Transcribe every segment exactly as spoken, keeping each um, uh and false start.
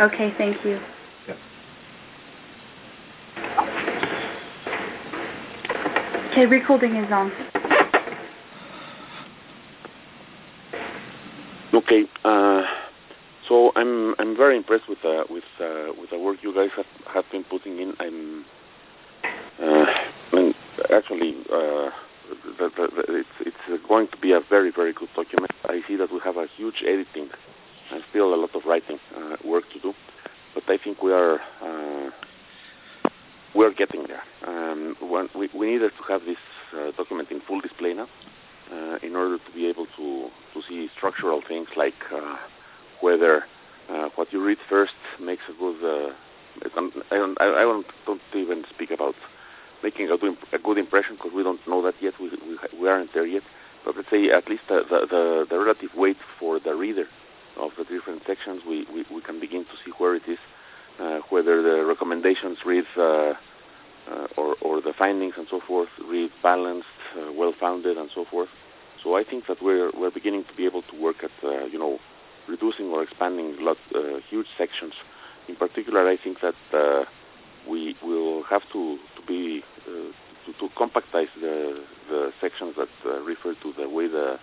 Okay, thank you. Yeah. Okay, recording is on. Okay, uh, so I'm I'm very impressed with uh, with uh, with the work you guys have, have been putting in. I'm uh, I mean, actually uh, the, the, the, it's it's going to be a very very good document. I see that we have a huge editing and still a lot of writing uh, work to do, but I think we are uh, we are getting there. Um, when we we needed to have this uh, document in full display now. Uh, in order to be able to, to see structural things like uh, whether uh, what you read first makes a good. Uh, I don't. I don't, don't even speak about making a good, a good impression because we don't know that yet. We, we we aren't there yet. But let's say at least the the, the, the relative weight for the reader of the different sections, we, we, we can begin to see where it is, uh, whether the recommendations read. Uh, Uh, or, or the findings and so forth read balanced, uh, well-founded, and so forth. So I think that we're we're beginning to be able to work at uh, you know reducing or expanding lot, uh, huge sections. In particular, I think that uh, we will have to to be uh, to, to compactize the the sections that uh, refer to the way the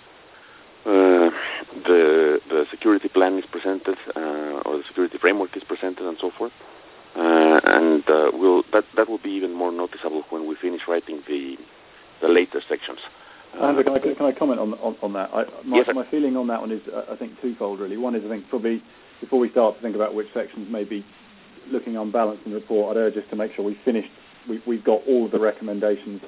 uh, the the security plan is presented uh, or the security framework is presented and so forth. Uh, and uh, we'll, that that will be even more noticeable when we finish writing the the later sections. Uh, Andrew, can I, can I comment on on, on that? I, my, yes, my feeling on that one is, uh, I think, twofold, really. One is, I think, probably before we start to think about which sections may be looking unbalanced in the report, I'd urge us to make sure we've finished, we, we've got all of the recommendations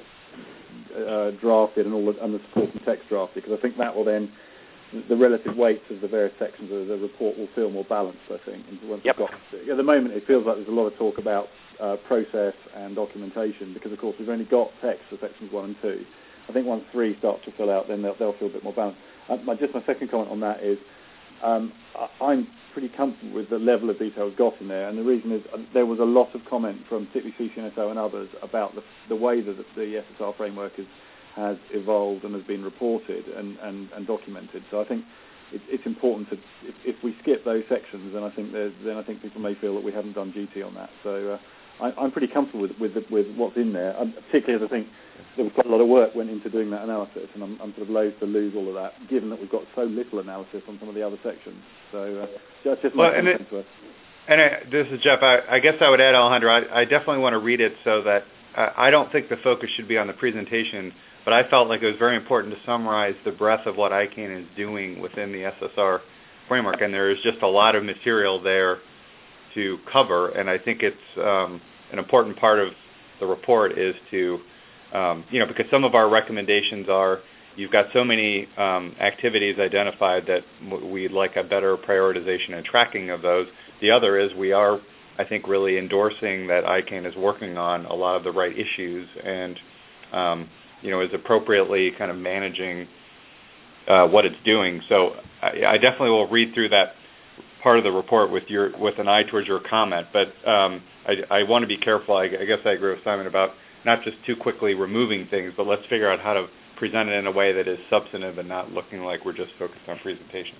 uh, drafted and all the, and the supporting text drafted, because I think that will then, the relative weights of the various sections of the report will feel more balanced, I think. And once yep. we've got, at the moment, it feels like there's a lot of talk about uh, process and documentation, because, of course, we've only got text for sections one and two. I think once three starts to fill out, then they'll, they'll feel a bit more balanced. Uh, my, just my second comment on that is um, I, I'm pretty comfortable with the level of detail we've got in there, and the reason is uh, there was a lot of comment from particularly C C N S O and others about the, the way that the, the S S R framework is has evolved and has been reported and, and, and documented. So I think it, it's important to, if, if we skip those sections, then I think then I think people may feel that we haven't done duty on that. So uh, I, I'm pretty comfortable with with, the, with what's in there, um, particularly as I think there was quite a lot of work went into doing that analysis, and I'm, I'm sort of loath to lose all of that, given that we've got so little analysis on some of the other sections. So uh, that's just my well, comment to it. And I, this is Jeff. I, I guess I would add, Alejandro, I, I definitely want to read it so that uh, I don't think the focus should be on the presentation. But I felt like it was very important to summarize the breadth of what I CANE is doing within the S S R framework, and there is just a lot of material there to cover. And I think it's um, an important part of the report is to, um, you know, because some of our recommendations are you've got so many um, activities identified that w- we'd like a better prioritization and tracking of those. The other is we are, I think, really endorsing that I CANE is working on a lot of the right issues and um, you know, is appropriately kind of managing uh, what it's doing. So I, I definitely will read through that part of the report with your with an eye towards your comment. But um, I, I want to be careful. I, I guess I agree with Simon about not just too quickly removing things, but let's figure out how to present it in a way that is substantive and not looking like we're just focused on presentation.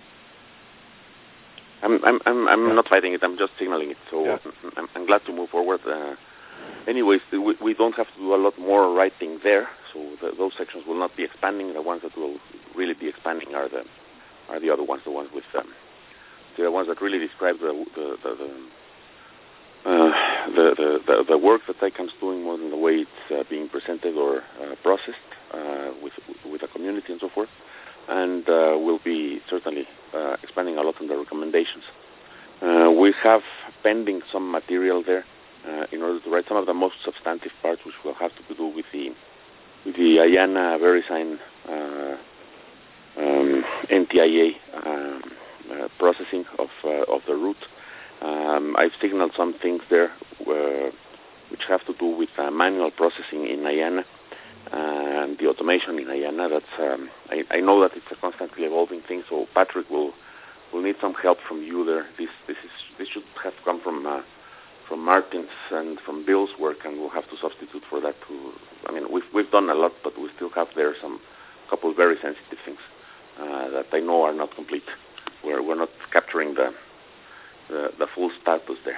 I'm I'm I'm, I'm yeah. not fighting it. I'm just signaling it. So yeah. I'm, I'm glad to move forward. Uh, Anyways, we, we don't have to do a lot more writing there, so the, those sections will not be expanding. The ones that will really be expanding are the are the other ones, the ones with um, the ones that really describe the the the the, uh, the, the, the, the work that I CAN's doing more than the way it's uh, being presented or uh, processed uh, with with the community and so forth. And uh, we'll be certainly uh, expanding a lot on the recommendations. Uh, we have pending some material there. Uh, in order to write some of the most substantive parts, which will have to do with the with the IANA VeriSign uh, um, N T I A um, uh, processing of uh, of the root. Um, I've signaled some things there uh, which have to do with uh, manual processing in IANA and the automation in IANA. That's um, I, I know that it's a constantly evolving thing, so Patrick will will need some help from you there. This this is this should have come from. Uh, from Martin's and from Bill's work, and we'll have to substitute for that. To, I mean, we've we've done a lot, but we still have there some couple of very sensitive things uh, that I know are not complete. We're we're not capturing the the the full status there.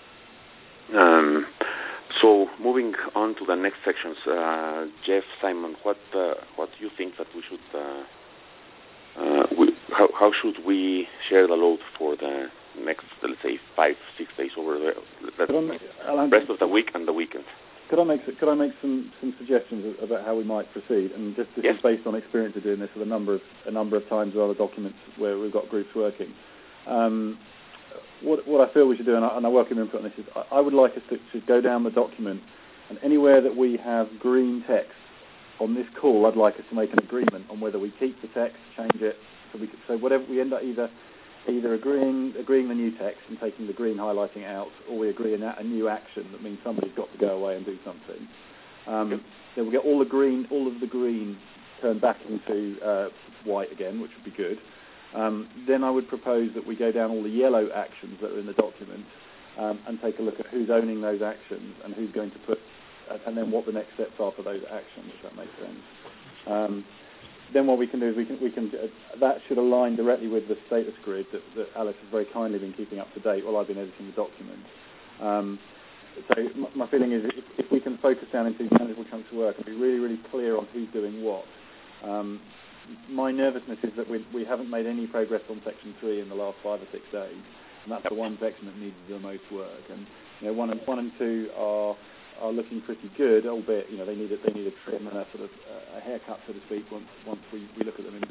Um, so moving on to the next sections, uh, Jeff, Simon, what uh, what do you think that we should uh, uh, we, how how should we share the load for the next, let's say, five six days over the, the rest of the week and the weekend? Could I make could I make some, some suggestions about how we might proceed? And just this yes. is based on experience of doing this with a number of a number of times with other documents where we've got groups working. Um, what what I feel we should do, and I, and I welcome input on this, is I, I would like us to, to go down the document, and anywhere that we have green text on this call, I'd like us to make an agreement on whether we keep the text, change it, so we could, so whatever we end up either. Either agreeing agreeing the new text and taking the green highlighting out, or we agree on a new action that means somebody's got to go away and do something. Um, yep. Then we'll get all the green, all of the green turned back into uh, white again, which would be good. Um, then I would propose that we go down all the yellow actions that are in the document um, and take a look at who's owning those actions and who's going to put, uh, and then what the next steps are for those actions, if that makes sense. Um, Then what we can do is we can we can uh, that should align directly with the status grid that, that Alice has very kindly been keeping up to date while I've been editing the document. Um, so m- my feeling is if, if we can focus down into manageable chunks of work and be really really clear on who's doing what. Um, my nervousness is that we we haven't made any progress on section three in the last five or six days, and that's the one section that needs the most work. And you know one and one and two are. are looking pretty good, albeit you know they need a, they need a trim and a sort of uh, a haircut, so to speak. Once once we, we look at them in,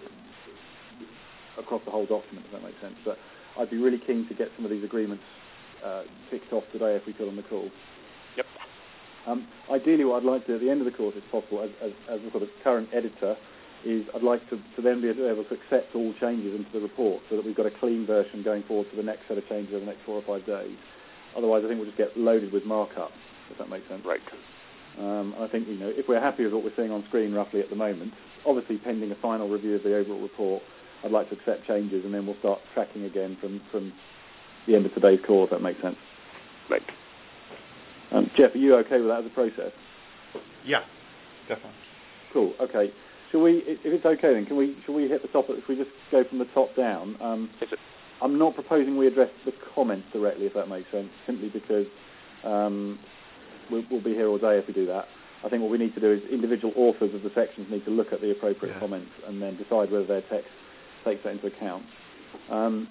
across the whole document, if that makes sense. But I'd be really keen to get some of these agreements uh, ticked off today if we could on the call. Yep. Um, ideally, what I'd like to do at the end of the course, if possible, as, as, as a sort of current editor, is I'd like to, to then be able to accept all changes into the report so that we've got a clean version going forward for the next set of changes over the next four or five days. Otherwise, I think we'll just get loaded with markup, if that makes sense. Right. Um, and I think, you know, if we're happy with what we're seeing on screen roughly at the moment, obviously pending a final review of the overall report, I'd like to accept changes and then we'll start tracking again from, from the end of today's call, if that makes sense. Right. Um, Jeff, are you okay with that as a process? Yeah, definitely. Cool, okay. Shall we, if it's okay then, can we, shall we hit the top, if we just go from the top down? Um, I'm not proposing we address the comments directly, if that makes sense, simply because um, we'll, we'll be here all day if we do that. I think what we need to do is individual authors of the sections need to look at the appropriate yeah. comments and then decide whether their text takes that into account. Um,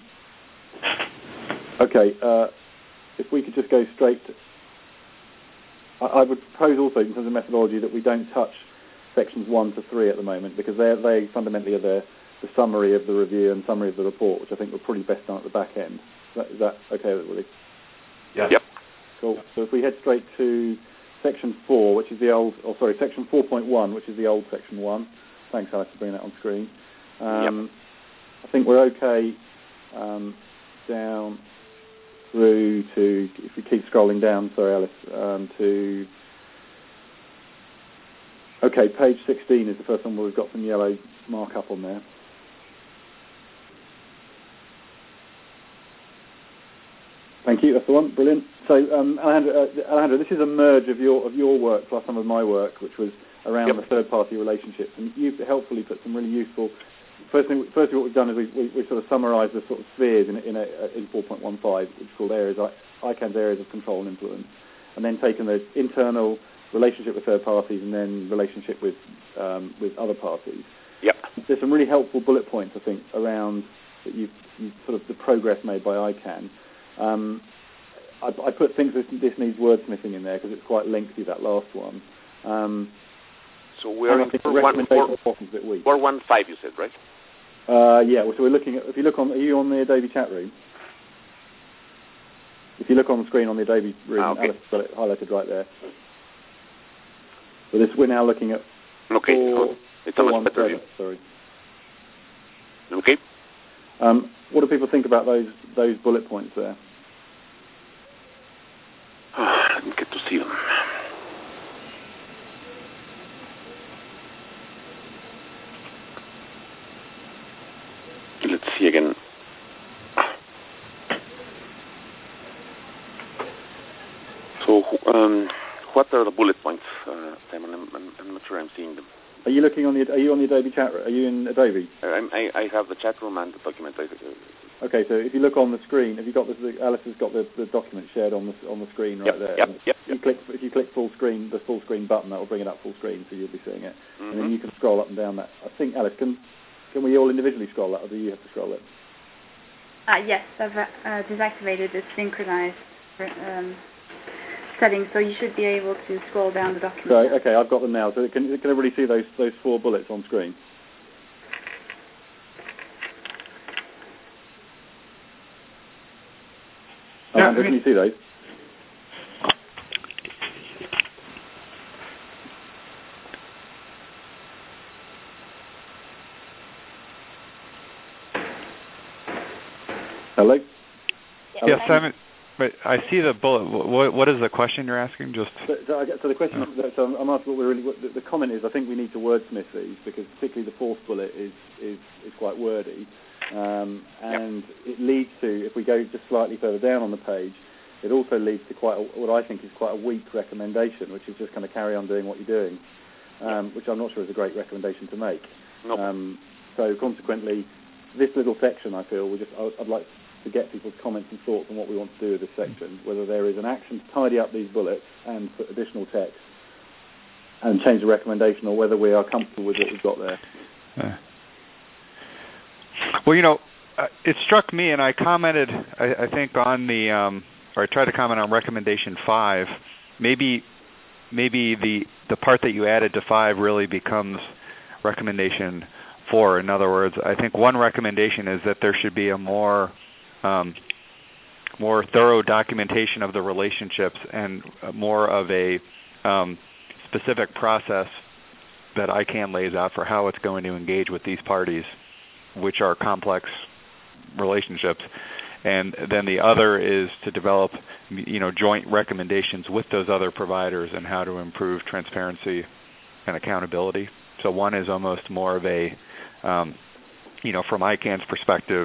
okay, uh, if we could just go straight to... I, I would propose also, in terms of methodology, that we don't touch sections one to three at the moment, because they they fundamentally are the, the summary of the review and summary of the report, which I think we're probably best done at the back end. Is that, is that okay with everybody? Yeah. Yep. Cool. So if we head straight to section four, which is the old, oh sorry, section four point one, which is the old section one. Thanks, Alice, for bringing that on screen. Um, yep. I think we're okay um, down through to, if we keep scrolling down, sorry, Alice, um, to, okay, page sixteen is the first one where we've got some yellow markup on there. Thank you. That's the one. Brilliant. So, um, Alejandro, uh, Alejandro, this is a merge of your of your work plus some of my work, which was around yep. the third-party relationships, and you've helpfully put some really useful. First thing, firstly, what we've done is we, we, we sort of summarised the sort of spheres in in, a, in four point one five, which is called areas, I CAN's areas of control and influence, and then taken the internal relationship with third parties and then relationship with um, with other parties. Yep. There's some really helpful bullet points, I think, around that you've, you've sort of the progress made by I CAN. Um, I, I put things this, this needs wordsmithing in there because it's quite lengthy, that last one. Um, so we're in four one, four, four one five, you said, right? Uh, yeah, well, so we're looking at, if you look on, are you on the Adobe chat room? If you look on the screen on the Adobe room, ah, okay. Alice got it highlighted right there. So this, we're now looking at okay, four, it's a much better view. Sorry. Okay. Um, what do people think about those those bullet points there? I didn't get to see them. Let's see again. So, um, what are the bullet points, uh, Simon? I'm, I'm, I'm not sure I'm seeing them. Are you looking on the? Are you on the Adobe chat room? Are you in Adobe? I, I, I have the chat room and the document. I, Okay, so if you look on the screen, have you got the, Alice has got the, the document shared on the on the screen right yep, there. Yep, yep, if you yep. click if you click full screen, the full screen button, that will bring it up full screen, so you'll be seeing it. Mm-hmm. And then you can scroll up and down that. I think, Alice, can can we all individually scroll that, or do you have to scroll it? Uh, yes, I've uh, deactivated the synchronized um, setting, so you should be able to scroll down the document. So, okay, I've got them now. So can can everybody see those those four bullets on screen? Yeah, Amanda, can you see those? Hello? Yes, Simon. But I see the bullet. What, what is the question you're asking? Just so, so, I get, so the question. Oh. Is, so I'm asking what we're really. What the, the comment is. I think we need to wordsmith these because particularly the fourth bullet is is, is quite wordy, um, and yep. it leads to, if we go just slightly further down on the page, it also leads to quite a, what I think is quite a weak recommendation, which is just kind of carry on doing what you're doing, um, which I'm not sure is a great recommendation to make. Nope. Um, so consequently, this little section, I feel, we just I, I'd like to get people's comments and thoughts on what we want to do with this section, whether there is an action to tidy up these bullets and put additional text and change the recommendation, or whether we are comfortable with what we've got there. Uh, well, you know, uh, it struck me, and I commented, I, I think, on the, um, or I tried to comment on recommendation five. Maybe, maybe the the part that you added to five really becomes recommendation four. In other words, I think one recommendation is that there should be a more Um, more thorough documentation of the relationships and more of a um, specific process that ICANN lays out for how it's going to engage with these parties, which are complex relationships. And then the other is to develop, you know, joint recommendations with those other providers and how to improve transparency and accountability. So one is almost more of a, um, you know, from ICANN's perspective,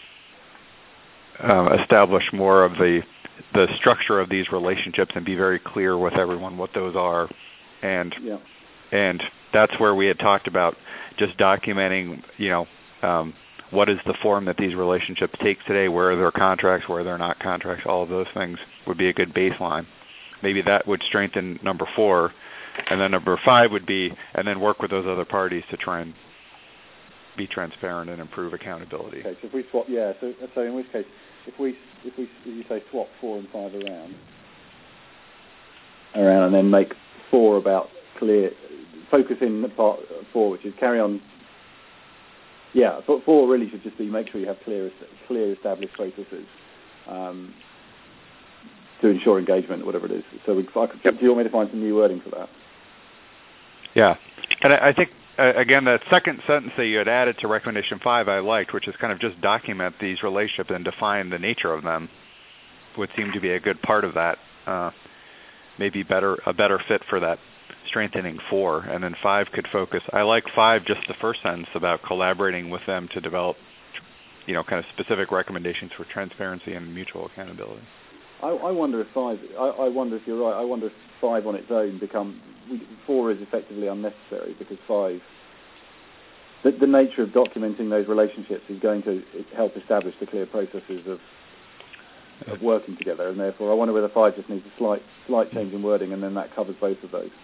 Um, establish more of the the structure of these relationships and be very clear with everyone what those are, and yeah. and that's where we had talked about just documenting, you know, um, what is the form that these relationships take today, where are their contracts, where they're not contracts, all of those things would be a good baseline. Maybe that would strengthen number four, and then number five would be, and then work with those other parties to try and be transparent and improve accountability. Okay, so if we swap, yeah, so, so in which case, if we, if we, if you say swap four and five around, around and then make four about clear, focus in part four, which is carry on, yeah, but four really should just be make sure you have clear, clear established processes um, to ensure engagement, whatever it is. So we, I could, do you want me to find some new wording for that? Yeah, and I, I think, Uh, again, the second sentence that you had added to recommendation five I liked, which is kind of just document these relationships and define the nature of them, would seem to be a good part of that. Uh, maybe better a better fit for that strengthening four. And then five could focus. I like five, just the first sentence about collaborating with them to develop, you know, kind of specific recommendations for transparency and mutual accountability. I, I wonder if five. I, I wonder if you're right. I wonder if five on its own become four is effectively unnecessary because five. The, the nature of documenting those relationships is going to help establish the clear processes of of working together, and therefore I wonder whether five just needs a slight slight change in wording, and then that covers both of those.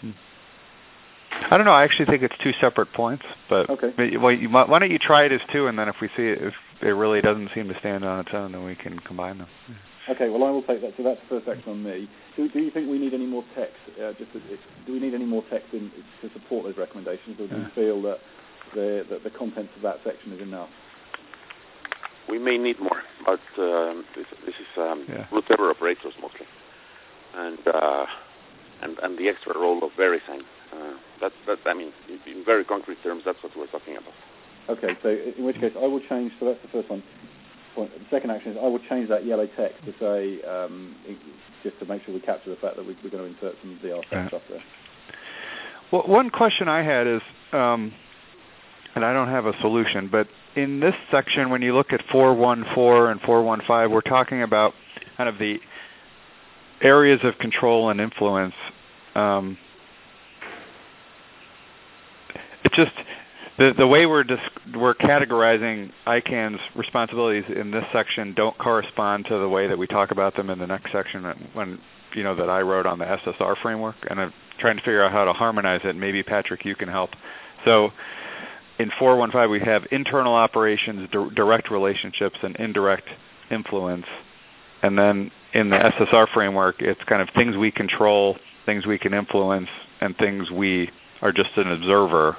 I don't know. I actually think it's two separate points, but okay. Well, you might, why don't you try it as two, and then if we see it, if it really doesn't seem to stand on its own, then we can combine them. Okay, well I will take that. So that's the first action on me. Do, do you think we need any more text? Uh, just as, do we need any more text in, to support those recommendations, or do you feel that the that the contents of that section is enough? We may need more, but um, this, this is um, yeah. root server operators mostly, and uh, and and the extra role of VeriSign. Uh, that that I mean, in very concrete terms, that's what we're talking about. Okay, so in which case I will change. So that's the first one. Point. The second action is I will change that yellow text to say, um, just to make sure we capture the fact that we, we're going to insert some D R yeah. stuff there. Well, one question I had is, um, and I don't have a solution, but in this section, when you look at four one four and four one five, we're talking about kind of the areas of control and influence. Um, it just, the the way we're disc, we're categorizing I CAN's responsibilities in this section don't correspond to the way that we talk about them in the next section when you know that I wrote on the S S R framework, and I'm trying to figure out how to harmonize it. Maybe Patrick, you can help. So in four one five we have internal operations, di- direct relationships, and indirect influence. And then in the S S R framework, it's kind of things we control, things we can influence, and things we are just an observer.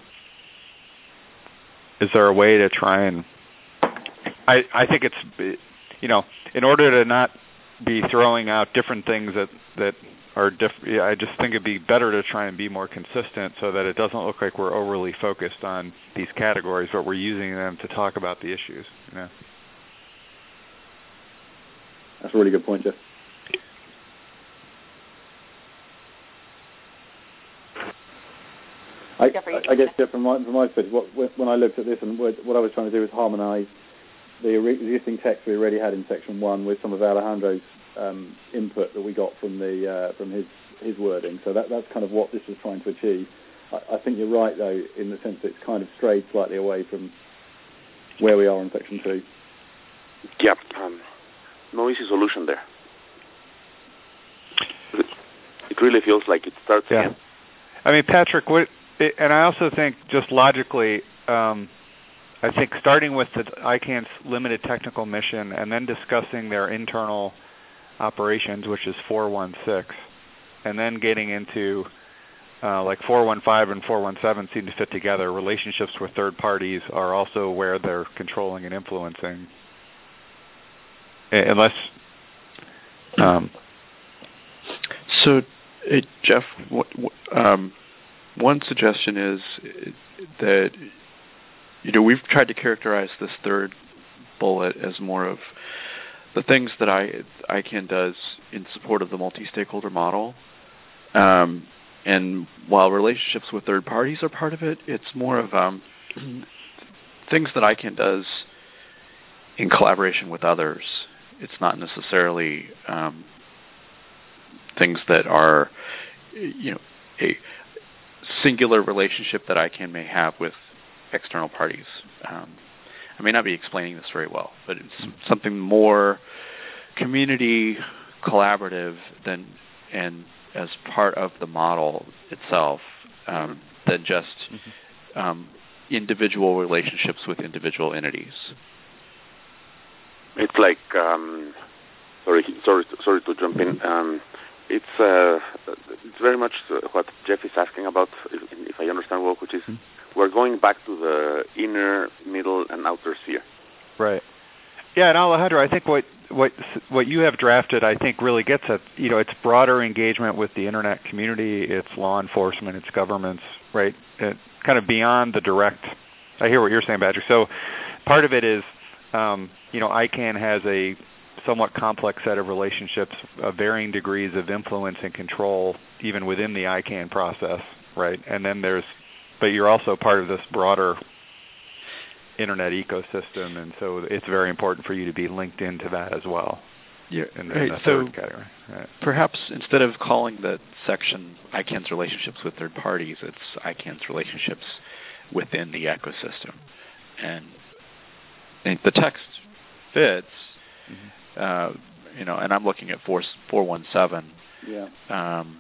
Is there a way to try and... I, I think it's, you know, in order to not be throwing out different things that, that are different, I just think it'd be better to try and be more consistent so that it doesn't look like we're overly focused on these categories, but we're using them to talk about the issues. You know? That's a really good point, Jeff. I, I, I guess, Jeff, from my, from my perspective, what, when I looked at this, and what, what I was trying to do was harmonise the existing text we already had in section one with some of Alejandro's um, input that we got from the uh, from his his wording. So that that's kind of what this was trying to achieve. I, I think you're right, though, in the sense that it's kind of strayed slightly away from where we are in section two. Yeah, um, no easy solution there. It really feels like it starts yeah. again. I mean, Patrick, what? And I also think just logically, um, I think starting with the I CAN's limited technical mission and then discussing their internal operations, which is four one six, and then getting into uh, like four one five and four one seven seem to fit together. Relationships with third parties are also where they're controlling and influencing. Unless... Um, so, uh, Jeff, what... what um, one suggestion is that, you know, we've tried to characterize this third bullet as more of the things that I, I CAN does in support of the multi-stakeholder model. Um, and while relationships with third parties are part of it, it's more of um, things that I CAN does in collaboration with others. It's not necessarily um, things that are, you know, a singular relationship that I CAN may have with external parties. Um, I may not be explaining this very well, but it's something more community collaborative than, and as part of the model itself, um, than just um, individual relationships with individual entities. It's like, um, sorry, sorry, sorry to jump in. Um, It's uh, it's very much what Jeff is asking about, if, if I understand well, which is mm-hmm. we're going back to the inner, middle, and outer sphere. Right. Yeah, and Alejandro, I think what what what you have drafted, I think, really gets at, you know, it's broader engagement with the internet community, it's law enforcement, it's governments, right? It, kind of beyond the direct. I hear what you're saying, Patrick. So part of it is, um, you know, I CAN has a somewhat complex set of relationships, of varying degrees of influence and control, even within the I CAN process, right? And then there's, but you're also part of this broader internet ecosystem, and so it's very important for you to be linked into that as well. Yeah, in, right. in the So third category. Right. Perhaps instead of calling the section I CAN's relationships with third parties, it's I CAN's relationships within the ecosystem. And I think the text fits. Mm-hmm. Uh, you know, and I'm looking at four four one seven. Yeah. Um,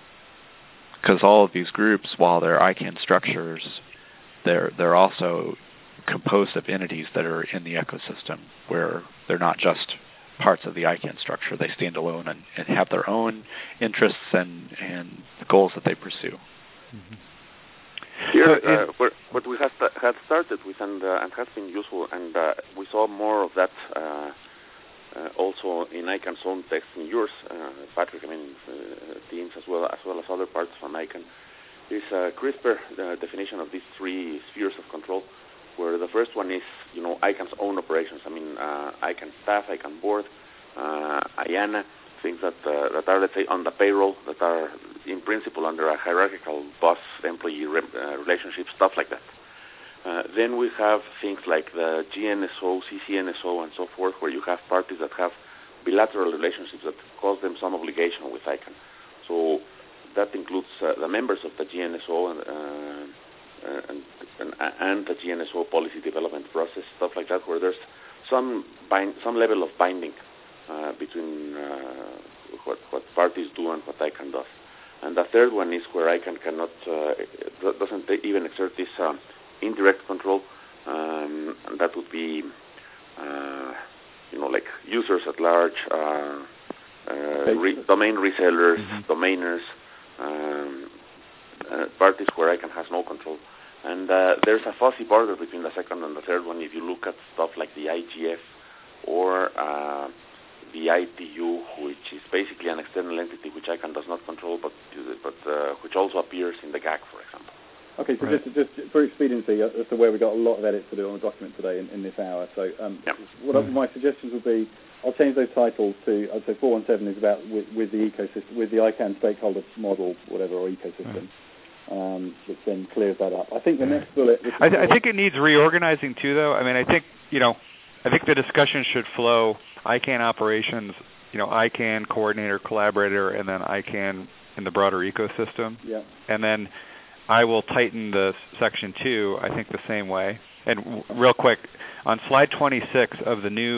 because all of these groups, while they're I CAN structures, they're they're also composed of entities that are in the ecosystem, where they're not just parts of the I CAN structure. They stand alone and, and have their own interests and and goals that they pursue. Mm-hmm. Here, uh, where, what we have had started with and uh, and has been useful, and uh, we saw more of that. Uh, Uh, also in I CAN's own text in yours, uh, Patrick, I mean, uh, Teams as well as well as other parts from I CAN, is a crisper uh, definition of these three spheres of control, where the first one is, you know, I CAN's own operations. I mean, uh, I CAN staff, I CAN board, uh, IANA, things that uh, that are, let's say, on the payroll, that are in principle under a hierarchical boss-employee re- uh, relationship, stuff like that. Uh, then we have things like the G N S O, C C N S O, and so forth, where you have parties that have bilateral relationships that cause them some obligation with I CAN. So that includes uh, the members of the G N S O and, uh, and, and and the G N S O policy development process, stuff like that, where there's some bind, some level of binding uh, between uh, what what parties do and what ICANN does. And the third one is where ICANN cannot uh, doesn't even exert this uh, indirect control, um, and that would be uh, you know like users at large, uh, uh, re- domain resellers, mm-hmm. domainers. Um, Uh, parties where ICANN has no control. And uh, there's a fuzzy border between the second and the third one if you look at stuff like the I G F or uh, the I T U, which is basically an external entity which ICANN does not control, but but uh, which also appears in the G A C, for example. Okay, so right. just, just for expediency, uh, as to where we got a lot of edits to do on the document today in, in this hour. So um, yeah. what mm-hmm. my suggestions would be, I'll change those titles to, I'd say four one seven is about with, with the ecosystem, with the ICANN stakeholder model, whatever, or ecosystem. Right. Um, which then clears that up. I think the next bullet... I, th- I think it needs reorganizing too, though. I mean, I think, you know, I think the discussion should flow ICANN operations, you know, ICANN coordinator, collaborator, and then ICANN in the broader ecosystem. Yeah. And then I will tighten the section two, I think, the same way. And w- real quick, on slide twenty-six of the new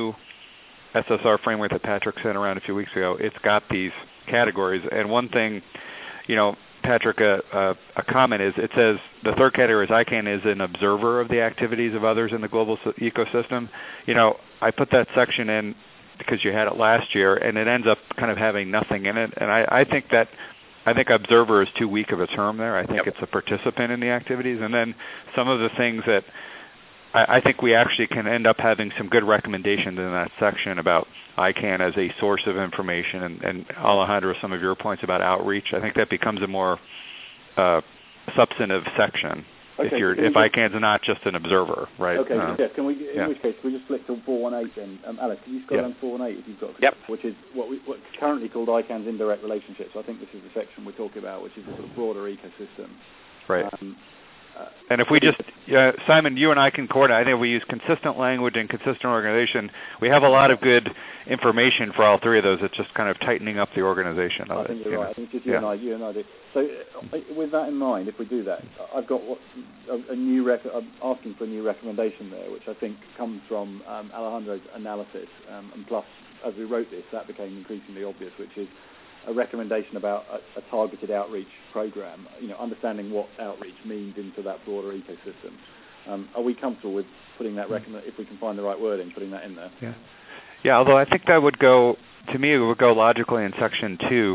S S R framework that Patrick sent around a few weeks ago, it's got these categories. And one thing, you know, Patrick, a, a, a comment is, it says the third category is ICANN is an observer of the activities of others in the global so- ecosystem. You know, I put that section in because you had it last year, and it ends up kind of having nothing in it. And I, I think that, I think observer is too weak of a term there. I think yep. it's a participant in the activities. And then some of the things that I, I think we actually can end up having some good recommendations in that section about ICANN as a source of information, and, and Alejandro, some of your points about outreach. I think that becomes a more uh, substantive section okay, if you're if just, ICANN's not just an observer, right? Okay, uh, yeah. Can we, in yeah. which case, can we just flick to four one eight then? Um, Alex, can you scroll yeah. down four one eight if you've got? Yep. Which is what we what's currently called ICANN's indirect relationships. So I think this is the section we're talking about, which is the sort of broader ecosystem. Right. Um, Uh, and if we just, uh, Simon, you and I can coordinate. I think if we use consistent language and consistent organization, we have a lot of good information for all three of those. It's just kind of tightening up the organization of I it. think you're you right. know? I think just you yeah. and I, you and I do. So uh, with that in mind, if we do that, I've got what, a, a new rec- I'm asking for a new recommendation there, which I think comes from um, Alejandro's analysis, um, and plus, as we wrote this, that became increasingly obvious, which is a recommendation about a, a targeted outreach program, you know, understanding what outreach means into that broader ecosystem. Um, are we comfortable with putting that recommend, if we can find the right wording, putting that in there? Yeah. Yeah, although I think that would go, to me, it would go logically in section two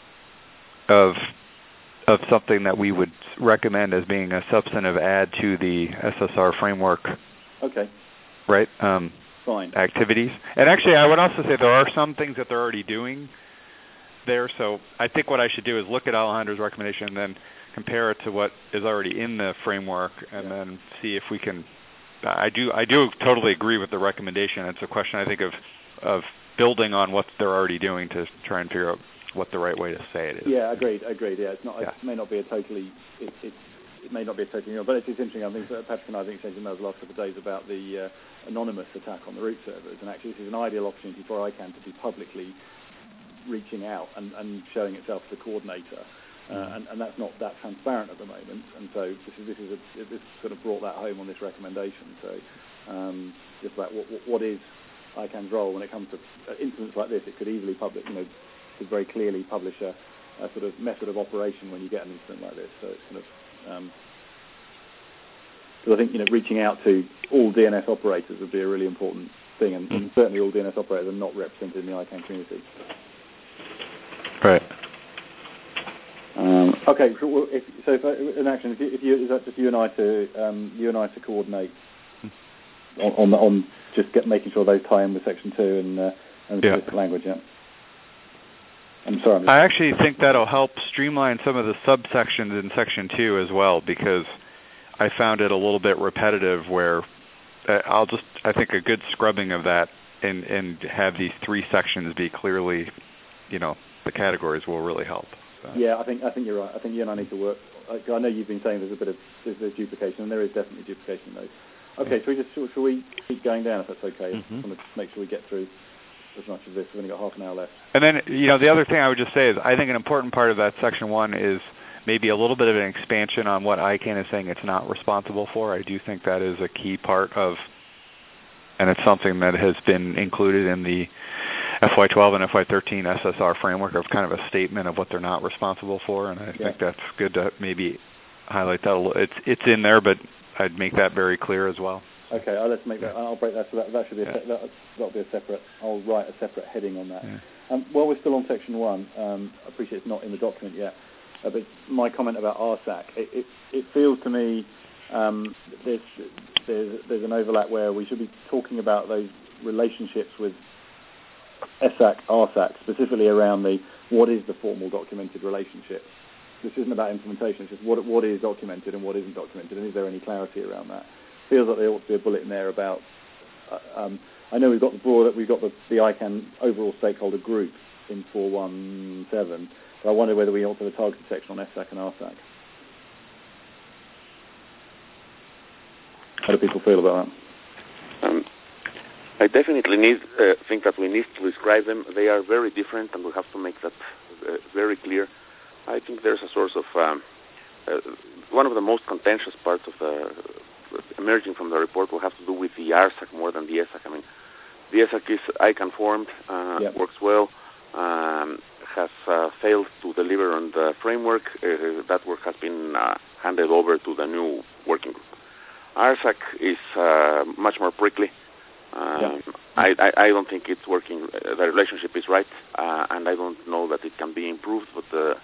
of of something that we would recommend as being a substantive add to the S S R framework. Okay. Right? Um, Fine. Activities. And actually, I would also say there are some things that they're already doing there, so I think what I should do is look at Alejandro's recommendation and then compare it to what is already in the framework, and yeah. then see if we can. I do I do totally agree with the recommendation. It's a question, I think, of of building on what they're already doing to try and figure out what the right way to say it is. Yeah, agreed, agreed. Yeah, it's not. Yeah. It may not be a totally. It, it, it may not be a totally. You know, but it is interesting. I think Patrick and I have been exchanging emails the last couple of days about the uh, anonymous attack on the root servers, and actually this is an ideal opportunity for ICANN to be publicly reaching out and, and showing itself as a coordinator, uh, and, and that's not that transparent at the moment. And so this is this is a, this sort of brought that home on this recommendation. So um, just about what, what is ICANN's role when it comes to incidents like this, it could easily publish, you know, could very clearly publish a, a sort of method of operation when you get an incident like this. So it's kind of um, because I think, you know, reaching out to all D N S operators would be a really important thing, and, and certainly all D N S operators are not represented in the ICANN community. Right. Um, okay. So, if, so if, in action, if you, if you, is that just you and I to um, you and I to coordinate on on, on just get making sure those tie in with section two and uh, and the yeah. language? Yeah. I'm sorry. I'm I actually think that'll help streamline some of the subsections in section two as well, because I found it a little bit repetitive. Where uh, I'll just, I think, a good scrubbing of that and and have these three sections be clearly, you know, the categories will really help. So. Yeah, I think I think you're right. I think you and I need to work. I know you've been saying there's a bit of there's, there's duplication, and there is definitely duplication in those. Okay, so we just shall we keep going down if that's okay? Mm-hmm. I want to make sure we get through as much of this. We've only got half an hour left. And then, you know, the other thing I would just say is I think an important part of that section one is maybe a little bit of an expansion on what I CAN is saying it's not responsible for. I do think that is a key part of, and it's something that has been included in the F Y twelve and F Y thirteen S S R framework of kind of a statement of what they're not responsible for, and I yeah. think that's good to maybe highlight that a little. It's it's in there, but I'd make that very clear as well. Okay, I'll let's make that. I'll break that. So that, that should be a, yeah. that, that'll be a separate. I'll write a separate heading on that. Yeah. Um, while we're still on section one, um, I appreciate it's not in the document yet, uh, but my comment about R S A C, it, it, it feels to me um, there's, there's there's an overlap where we should be talking about those relationships with S A C, R S A C, specifically around the what is the formal documented relationship. This isn't about implementation. It's just what what is documented and what isn't documented, and is there any clarity around that? Feels like there ought to be a bullet in there about. Uh, um, I know we've got the broad, we've got the, the I CAN overall stakeholder group in four one seven, but I wonder whether we ought to have a targeted section on S A C and R S A C. How do people feel about that? Um, I definitely need uh, think that we need to describe them. They are very different, and we have to make that uh, very clear. I think there's a source of um, uh, one of the most contentious parts of the uh, emerging from the report will have to do with the R S A C more than the S A C. I mean, the S A C is I CAN formed, uh, yep. works well, um, has uh, failed to deliver on the framework. Uh, that work has been uh, handed over to the new working group. R S A C is uh, much more prickly. Um, yeah. I, I, I don't think it's working. Uh, the relationship is right, uh, and I don't know that it can be improved, but uh,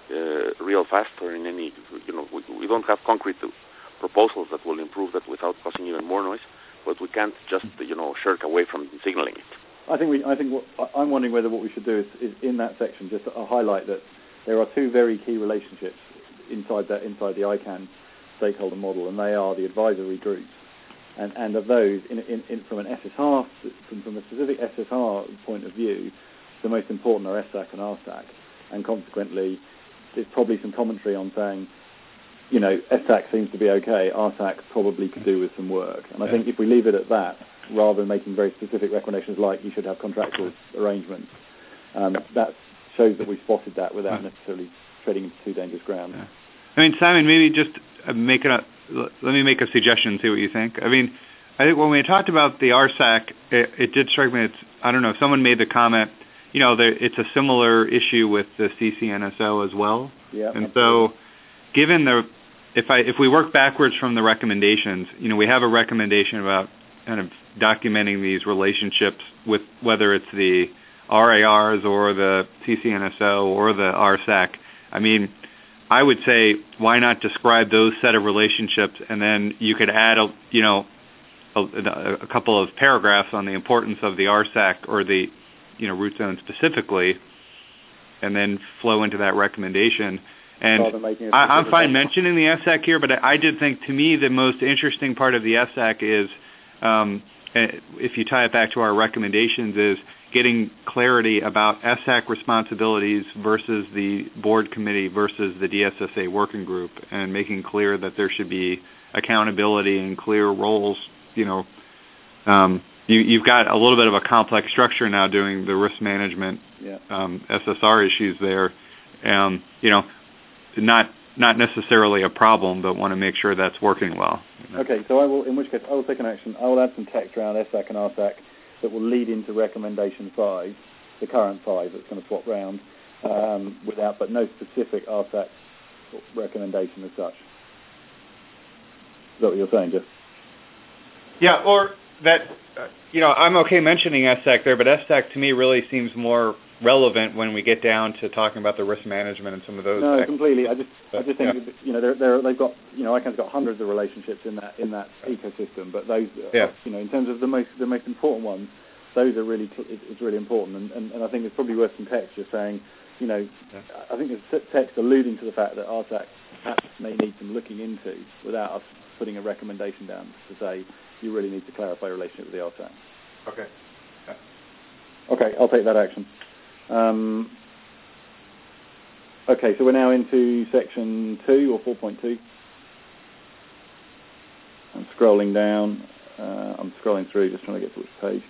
uh, real fast or in any, you know, we, we don't have concrete proposals that will improve that without causing even more noise. But we can't just, you know, shirk away from signaling it. I think we. I think what, I'm wondering whether what we should do is, is in that section just to highlight that there are two very key relationships inside that inside the I CAN stakeholder model, and they are the advisory groups. And, and of those, in, in, in, from an S S R, from, from a specific S S R point of view, the most important are S A C and R S A C. And consequently, there's probably some commentary on saying, you know, S A C seems to be okay, R S A C probably could do with some work. And I think if we leave it at that, rather than making very specific recommendations like you should have contractual arrangements, um, that shows that we spotted that without necessarily treading into too dangerous ground. Yeah. I mean, Simon, maybe just make a, let me make a suggestion and see what you think. I mean, I think when we talked about the R S A C, it, it did strike me, it's, I don't know, if someone made the comment, you know, there, it's a similar issue with the C C N S O as well. Yeah, and absolutely. so, given the, if I if we work backwards from the recommendations, you know, we have a recommendation about kind of documenting these relationships with whether it's the R A Rs or the C C N S O or the R S A C. I mean, I would say, why not describe those set of relationships, and then you could add, a, you know, a, a couple of paragraphs on the importance of the R S A C or the, you know, root zone specifically, and then flow into that recommendation. And I, I'm fine mentioning the S A C here, but I, I did think, to me, the most interesting part of the S A C is, um, if you tie it back to our recommendations, is getting clarity about S A C responsibilities versus the board committee versus the D S S A working group, and making clear that there should be accountability and clear roles. You know, um, you, you've got a little bit of a complex structure now doing the risk management yeah. um, S S R issues there. Um, you know, not not necessarily a problem, but want to make sure that's working well. You know? Okay, so I will. In which case, I will take an action. I will add some text around S A C and R S A C that will lead into recommendation five, the current five that's going to swap round, um, without, but no specific R S A C recommendation as such. Is that what you're saying, Jeff? Yeah, or that, uh, you know, I'm okay mentioning S A C there, but S A C to me really seems more relevant when we get down to talking about the risk management and some of those. No, acts. completely. I just, but, I just think, yeah. you know, they're, they're, they've got, you know, I CAN's got hundreds of relationships in that in that ecosystem, but those, yeah. uh, you know, in terms of the most the most important ones, those are really it's really important, and, and, and I think it's probably worth some text just saying, you know, yeah. I think there's text alluding to the fact that R S A C perhaps may need some looking into without us putting a recommendation down to say you really need to clarify your relationship with the R S A C. Okay. Yeah. Okay, I'll take that action. Um, okay, so we're now into section two or four point two. I'm scrolling down. Uh, I'm scrolling through, just trying to get to which page.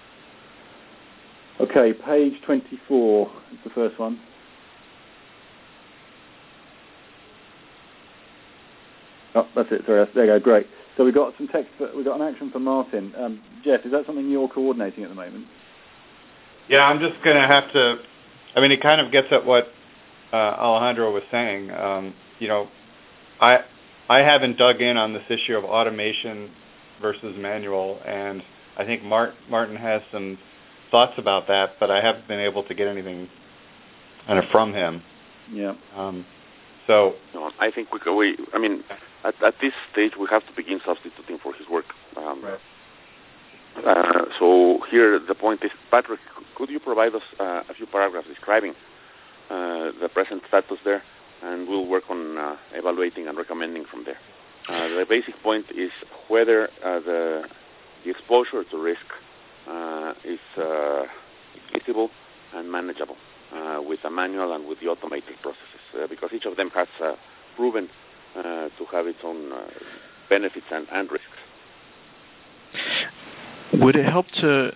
Okay, page twenty-four is the first one. Oh, that's it. Sorry, there you go. Great. So we've got some text. For, we've got an action for Martin. Um, Jeff, is that something you're coordinating at the moment? Yeah, I'm just going to have to. I mean, it kind of gets at what uh, Alejandro was saying. Um, you know, I I haven't dug in on this issue of automation versus manual, and I think Mart, Martin has some thoughts about that, but I haven't been able to get anything kind of from him. Yeah. Um, so no, I think we, we I mean, at, at this stage we have to begin substituting for his work. Um, right. Uh, so here the point is, Patrick, could you provide us uh, a few paragraphs describing uh, the present status there, and we'll work on uh, evaluating and recommending from there. Uh, the basic point is whether uh, the, the exposure to risk uh, is uh, feasible and manageable uh, with a manual and with the automated processes, uh, because each of them has uh, proven uh, to have its own uh, benefits and, and risks. Would it help to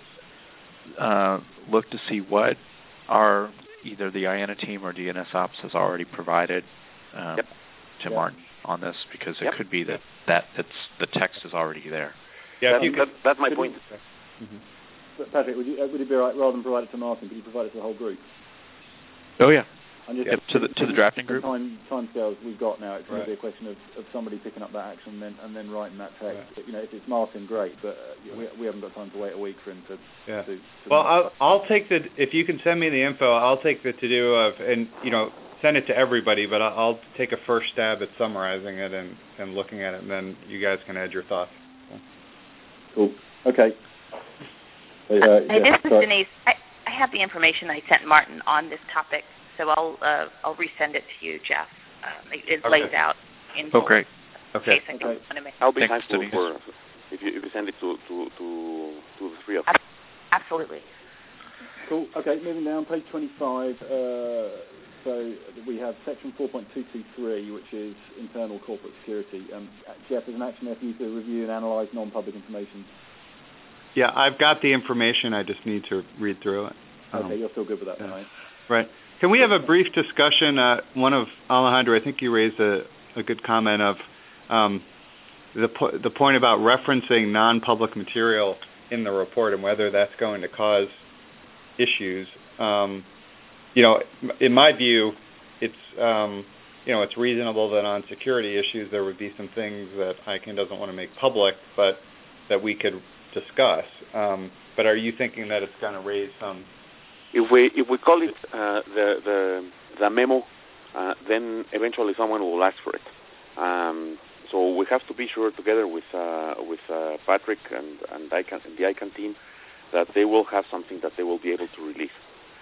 uh, look to see what our either the I A N A team or D N S Ops has already provided um, yep. to yep. Martin on this? Because it yep. could be that, that it's, the text is already there. Yeah, that, that, that's my point. Mm-hmm. Patrick, would, you, would it be right, rather than provide it to Martin, could you provide it to the whole group? Oh, yeah. And just yep, to the to the drafting group. The time time scales we've got now, it's right. going to be a question of, of somebody picking up that action and then and then writing that text. Right. You know, if it's Martin, great, but uh, we we haven't got time to wait a week for him to. Yeah. To, to well, I'll I'll take the if you can send me the info, I'll take the to do of and you know send it to everybody, but I'll, I'll take a first stab at summarizing it and, and looking at it, and then you guys can add your thoughts. Cool. Okay. Uh, uh, hey, yeah, this is sorry. Denise. I, I have the information I sent Martin on this topic. So I'll uh, I'll resend it to you, Jeff. Um, it it okay. lays out in Oh, great. Okay. I okay. want to make I'll be Thanks, thankful Denise. for if you, if you send it to, to, to, to the three of us. Absolutely. Cool. Okay, moving down, page twenty-five. Uh, so we have section four point two two three, which is internal corporate security. Um, Jeff, there's an action there for you to review and analyse non-public information. Yeah, I've got the information. I just need to read through it. Um, Okay, you're still good with that, yeah. right? Right. Can we have a brief discussion? Uh, one of Alejandro, I think you raised a, a good comment of um, the po- the point about referencing non-public material in the report and whether that's going to cause issues. Um, you know, in my view, it's um, you know it's reasonable that on security issues there would be some things that I C A N doesn't want to make public, but that we could discuss. Um, but are you thinking that it's going to raise some? If we if we call it uh, the the the memo, uh, then eventually someone will ask for it. Um, so we have to be sure, together with uh, with uh, Patrick and and I C A N, the I C A N team, that they will have something that they will be able to release.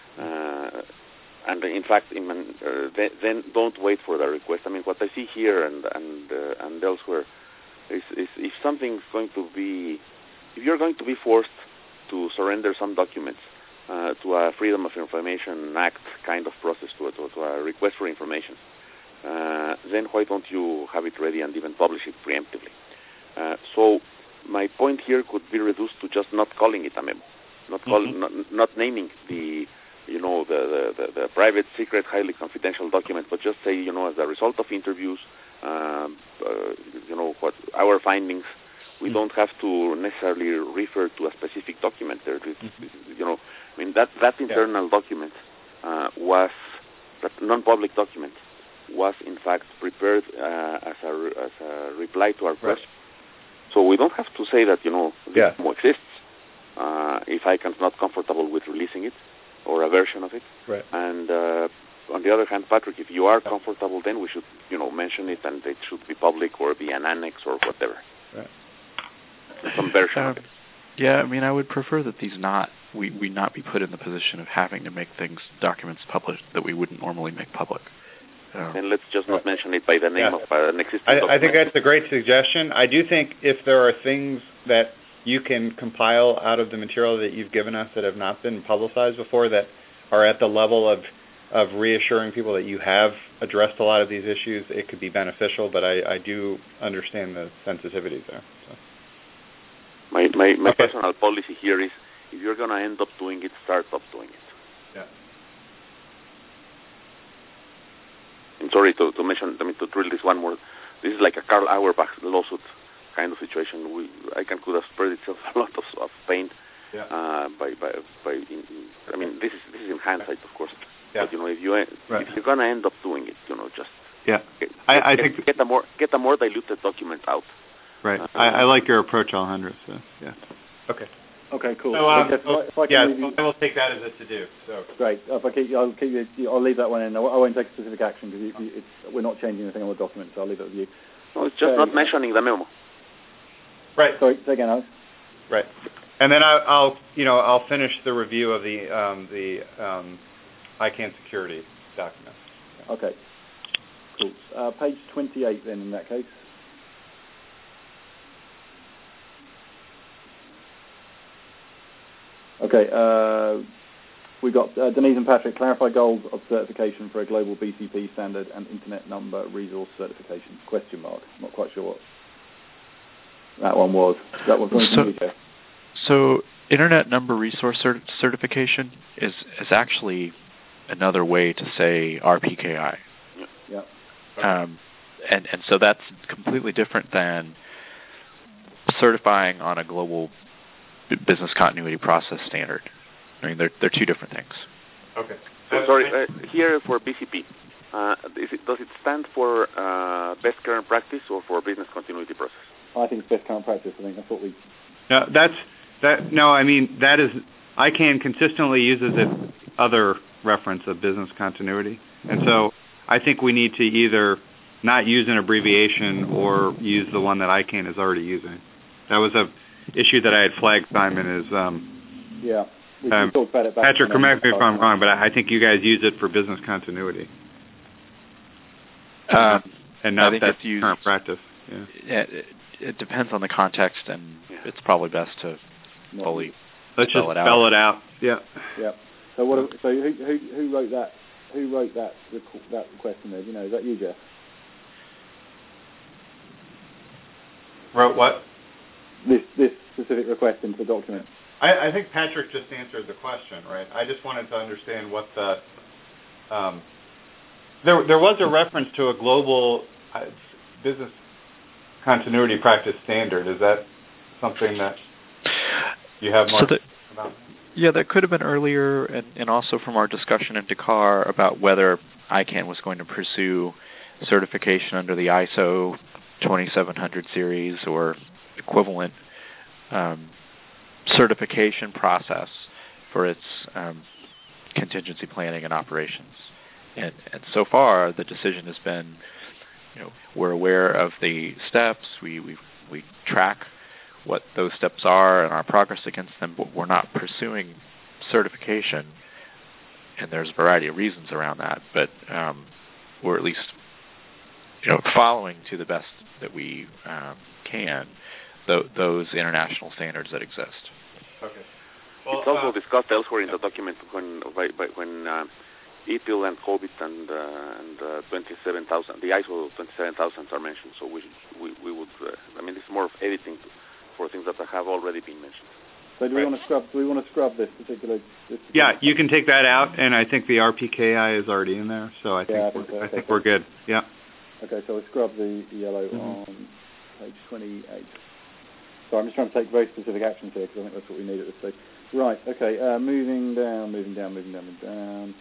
Uh, and in fact, in, uh, they, then don't wait for the request. I mean, what I see here and and uh, and elsewhere is, is if something's going to be, if you're going to be forced to surrender some documents Uh, to a Freedom of Information Act kind of process, to a, to, to a request for information, uh, then why don't you have it ready and even publish it preemptively? Uh, so my point here could be reduced to just not calling it a memo, not call, mm-hmm. not, not naming the, you know, the, the, the, the private, secret, highly confidential document, but just say, you know, as a result of interviews, um, uh, you know, what our findings. We mm-hmm. don't have to necessarily refer to a specific document there. Mm-hmm. You know, I mean, that, that internal yeah. document uh, was, that non-public document was in fact prepared uh, as, a, as a reply to our question. Right. So we don't have to say that, you know, this yeah. memo exists uh, if I C A N's not comfortable with releasing it or a version of it. Right. And uh, on the other hand, Patrick, if you are comfortable, then we should, you know, mention it and it should be public or be an annex or whatever. Right. Some version um, of it. Yeah, I mean, I would prefer that these not we, we not be put in the position of having to make things documents published that we wouldn't normally make public. Um, and let's just not mention it by the name yeah. of uh, an existing I, document. I think that's a great suggestion. I do think if there are things that you can compile out of the material that you've given us that have not been publicized before that are at the level of of reassuring people that you have addressed a lot of these issues, it could be beneficial, but I, I do understand the sensitivities there. So. My my, my okay. personal policy here is, if you're going to end up doing it, start up doing it. Yeah. I'm sorry to, to mention, I mean, to drill this one more this is like a Karl Auerbach lawsuit kind of situation. We, ICANN could have spared itself a lot of, of pain yeah. uh, by by by. In, I mean, this is this is in hindsight, of course. Yeah. But you know, if you right. if you're gonna end up doing it, you know, just yeah. Get, I, I get, think get a more get a more diluted document out. Right. Uh, I, I like your approach, Alejandro. So yeah. Okay. Okay, cool. So, um, I guess if I, if I can yeah, leave you, I will take that as a to-do. So great. If I keep, I'll keep you, I'll leave that one in. I won't take specific action because we're not changing anything on the document, so I'll leave it with you. No, it's just okay. not mentioning the memo. Right. Sorry, say again, Alex. Right. And then I, I'll, you know, I'll finish the review of the um, the um, ICANN security document. Okay. Cool. Uh, page twenty-eight then, in that case. Okay, uh, we got uh, Denise and Patrick, clarify goals of certification for a global B C P standard and Internet Number Resource certification, question mark. I'm not quite sure what that one was. That was going so, to be so Internet Number Resource cert certification is, is actually another way to say R P K I. Yeah. Um, and, and so that's completely different than certifying on a global business continuity process standard. I mean, they're they're two different things. Okay. So sorry, uh, here for B C P, uh, is it, does it stand for uh, best current practice or for business continuity process? I think it's best current practice. I think that's what we. No, that's that. No, I mean that is ICANN consistently uses its other reference of business continuity, and so I think we need to either not use an abbreviation or use the one that ICANN is already using. That was a issue that I had flagged, Simon, is um, yeah. We, um, we talked about it back Patrick, correct me if I'm wrong, but I think you guys use it for business continuity, uh, and not that's used, current practice. Yeah. It, it depends on the context, and yeah. it's probably best to yeah. fully let's spell just it spell out. it out. Yeah. Yeah. So what? So who who who wrote that? Who wrote that that question there? Do you know? Is that you, Jeff? Wrote what? This this specific request into the document. I, I think Patrick just answered the question, right? I just wanted to understand what the um, there there was a reference to a global uh, business continuity practice standard. Is that something that you have more so that, about? Yeah, that could have been earlier, and, and also from our discussion in Dakar about whether ICANN was going to pursue certification under the I S O twenty-seven hundred series or equivalent um, certification process for its um, contingency planning and operations. And, and so far, the decision has been, you know, we're aware of the steps, we we we track what those steps are and our progress against them, but we're not pursuing certification. And there's a variety of reasons around that, but um, we're at least, you know, following to the best that we um, can th those international standards that exist. Okay. Well, it's also uh, discussed elsewhere in the document when by, by, when uh, E P I L and COBIT and uh, and uh, twenty-seven thousand, the I S O twenty-seven thousand are mentioned. So we we we would. Uh, I mean, it's more of editing to, for things that have already been mentioned. So do we right. want to scrub? Do we want to scrub this particular? This particular yeah, you can take that out, and I think the R P K I is already in there. So I think yeah, I we're, think, so. I okay, think so. we're good. Yeah. Okay, so we scrub the, the yellow mm-hmm. on page twenty-eight. So I'm just trying to take very specific actions here because I think that's what we need at this stage. Right. Okay. Uh, moving down, moving down, moving down, moving down.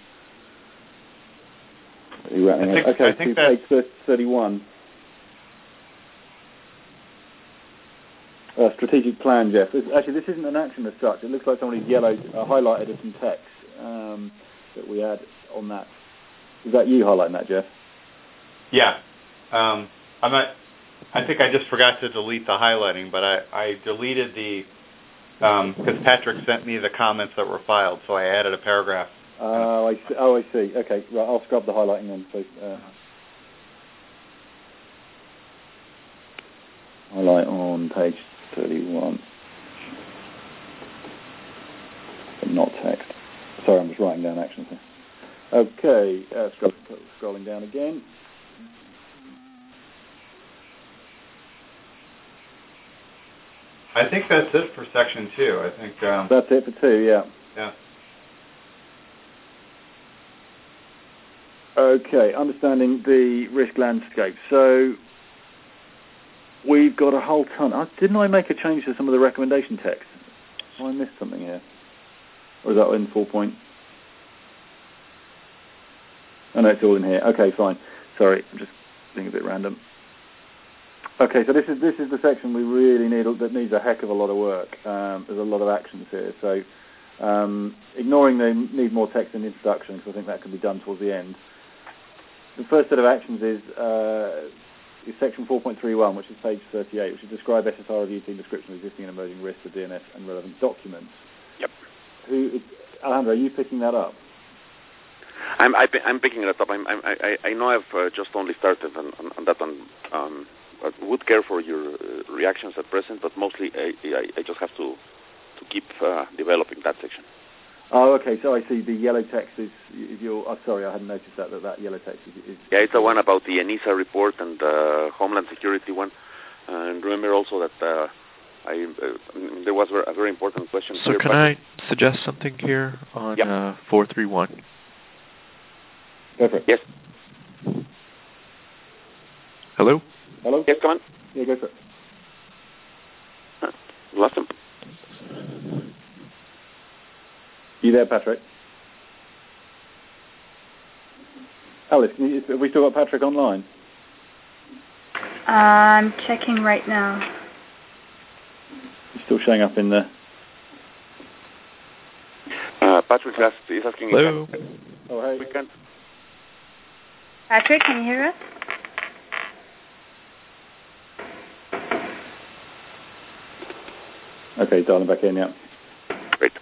Are you wrapping I think, up? Okay. I think to page thirty-one. Uh, strategic plan, Jeff. This, actually, this isn't an action as such. It looks like somebody's yellowed, uh, highlighted some text um, that we had on that. Is that you highlighting that, Jeff? Yeah. Um, I'm not. I think I just forgot to delete the highlighting, but I, I deleted the because um, Patrick sent me the comments that were filed, so I added a paragraph. Oh, I see. Oh, I see. Okay, right. I'll scrub the highlighting then. So, uh, highlight on page thirty-one, but not text. Sorry, I'm just writing down actions here. Okay, uh, scroll, scrolling down again. I think that's it for section two. I think um, that's it for two. Yeah. Yeah. Okay, understanding the risk landscape. So we've got a whole ton. Uh, didn't I make a change to some of the recommendation text? Have I missed something here? Or is that in four point? Oh, no, it's all in here. Okay, fine. Sorry, I'm just being a bit random. Okay, so this is this is the section we really need that needs a heck of a lot of work. Um, there's a lot of actions here. So um, ignoring the need more text in the introduction, because I think that can be done towards the end. The first set of actions is, uh, is section four point three one, which is page thirty-eight, which is describe S S R review team description of existing and emerging risks of D N S and relevant documents. Yep. Who, Alejandro, are you picking that up? I'm I, I'm picking it up. I'm, I'm, I I know I've uh, just only started on, on, on that one. Um, I would care for your uh, reactions at present, but mostly I, I, I just have to to keep uh, developing that section. Oh, okay. So I see the yellow text is, is your. Oh, sorry, I hadn't noticed that that, that yellow text is, is. Yeah, it's the one about the ENISA report and the uh, Homeland Security one. And remember also that uh, I uh, there was a very important question. So here, can I suggest something here on yep. uh, four three one? Go for it. Yes. Hello? Hello? Yes, come on. Yeah, go for it. Huh. Lost him. You there, Patrick? Alice, can you, have we still got Patrick online? Uh, I'm checking right now. He's still showing up in the... Uh, Patrick is is asking... Hello? If oh, hey. we can... Patrick, can you hear us? Okay, dialing back in, yeah. Great.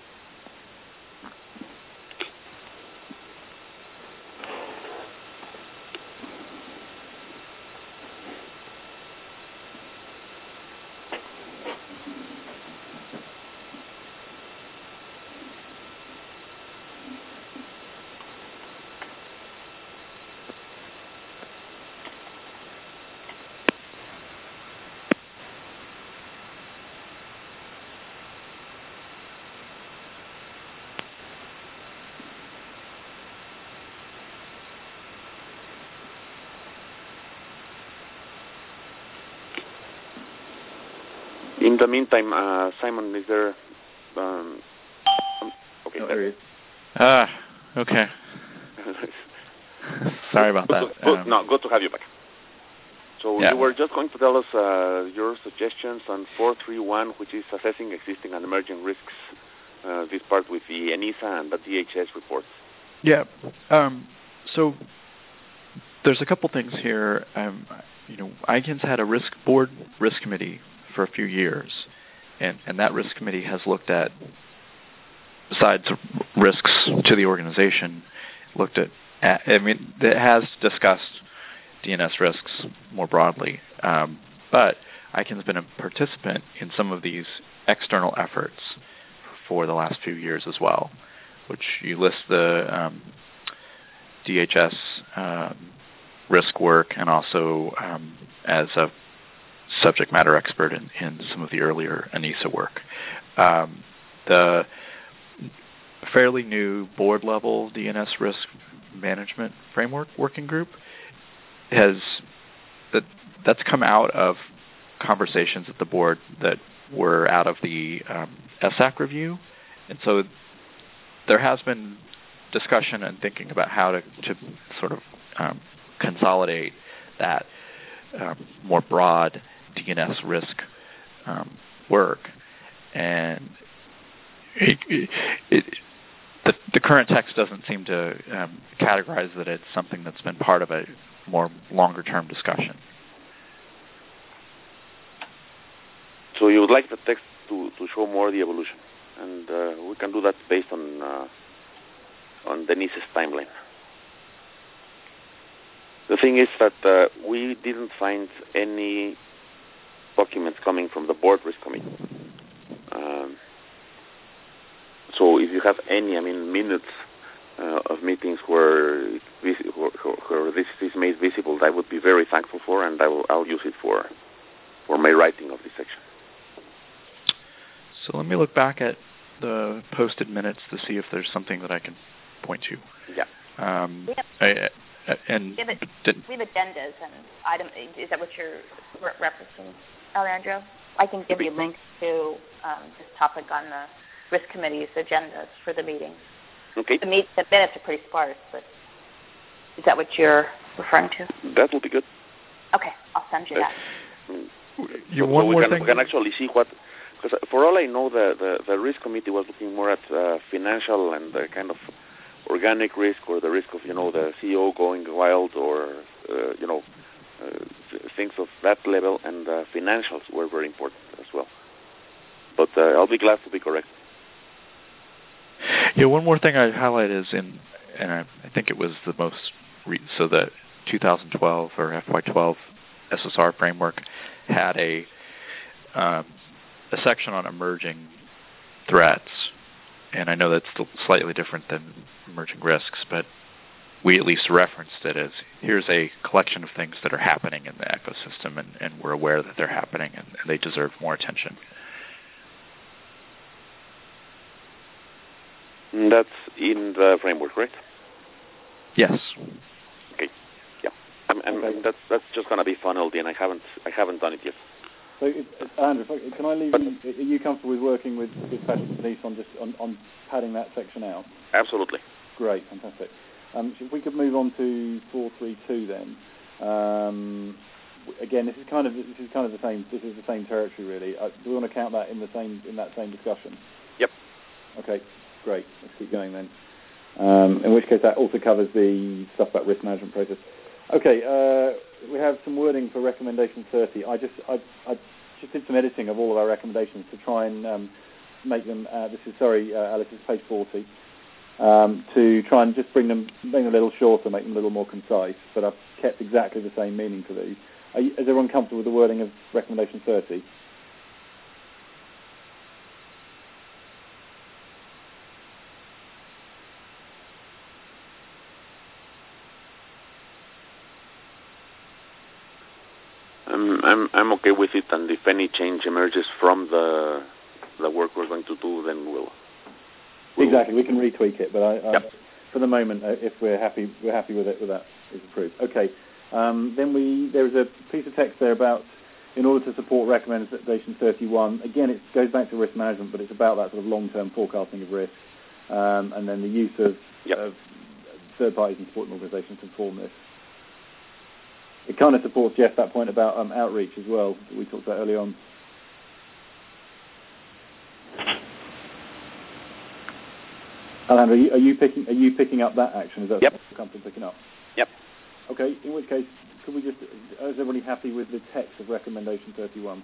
In the meantime, uh, Simon, is there... Um, um, okay. Oh, there he is. Ah, okay. Sorry about good that. To, good, um, no, good to have you back. So yeah. you were just going to tell us uh, your suggestions on four three one, which is assessing existing and emerging risks, uh, this part with the ENISA and the D H S reports. Yeah. Um, so there's a couple things here. Um, you know, I C A N S had a risk board risk committee for a few years, and, and that risk committee has looked at, besides risks to the organization, looked at, at I mean, it has discussed D N S risks more broadly, um, but I C A N S has been a participant in some of these external efforts for the last few years as well, which you list the um, D H S um, risk work and also um, as a subject matter expert in, in some of the earlier ENISA work. Um, the fairly new board-level D N S risk management framework working group has that that's come out of conversations at the board that were out of the um, S A C review, and so there has been discussion and thinking about how to, to sort of um, consolidate that um, more broad D N S risk um, work, and it, it, it, the, the current text doesn't seem to um, categorize that it's something that's been part of a more longer-term discussion. So you would like the text to, to show more the evolution, and uh, we can do that based on uh, on Denise's timeline. The thing is that uh, we didn't find any documents coming from the board risk committee. Um, so if you have any, I mean, minutes uh, of meetings where, it, where, where this is made visible, I would be very thankful for, and I will, I'll use it for for my writing of this section. So let me look back at the posted minutes to see if there's something that I can point to. Yeah. Um, we have, I, I, and we have, did, we have agendas and item. Is that what you're referencing, Alejandro. I can give you links to um, this topic on the risk committee's agendas for the meetings. Okay. The, meet, the minutes are pretty sparse, but is that what you're referring to? That will be good. Okay, I'll send you that. You so, one so we more can, thing. we can actually see what, because for all I know, the, the, the risk committee was looking more at uh, financial and uh, kind of organic risk, or the risk of, you know, the C E O going wild, or, uh, you know, uh, things of that level, and uh, financials were very important as well. But uh, I'll be glad to be correct. Yeah, one more thing I'd highlight is in, and I, I think it was the most, re- so the two thousand twelve or F Y twelve S S R framework had a um, a section on emerging threats, and I know that's still slightly different than emerging risks, but we at least referenced it as here's a collection of things that are happening in the ecosystem, and, and we're aware that they're happening, and, and they deserve more attention. That's in the framework, right? Yes. Okay. Yeah. I'm, I'm, okay. That's that's just gonna be funneled in. I haven't I haven't done it yet. So, it, Andrew, can I leave you? Are you comfortable with working with, with Patrick Denise on just on, on padding that section out? Absolutely. Great, fantastic. Um, so if we could move on to four three two then. Um, again, this is kind of this is kind of the same. This is the same territory, really. Uh, do we want to count that in the same in that same discussion? Yep. Okay. Great. Let's keep going then. Um, in which case, that also covers the stuff about risk management process. Okay. Uh, we have some wording for recommendation thirty. I just I, I just did some editing of all of our recommendations to try and um, make them. Uh, this is sorry, uh, Alice, this is page forty. Um, to try and just bring them, bring them a little shorter, make them a little more concise. But I've kept exactly the same meaning for these. Are you, is everyone comfortable with the wording of recommendation thirty? I'm I'm I'm okay with it, and if any change emerges from the the work we're going to do, then we'll. we'll exactly, we can retweak it, but I, I, yep. for the moment, uh, if we're happy, we're happy with it. With that, is approved. Okay. Um, then we there is a piece of text there about in order to support recommendation thirty-one. Again, it goes back to risk management, but it's about that sort of long-term forecasting of risk, um, and then the use of, yep. of third parties and supporting organisations to inform this. It kind of supports, Jeff, that point about um, outreach as well that we talked about early on. Alejandro, are you, are you picking are you picking up that action? Is that yep. what you're comfortable picking up? Yep. Okay. In which case, could we just? Is everybody happy with the text of recommendation thirty-one?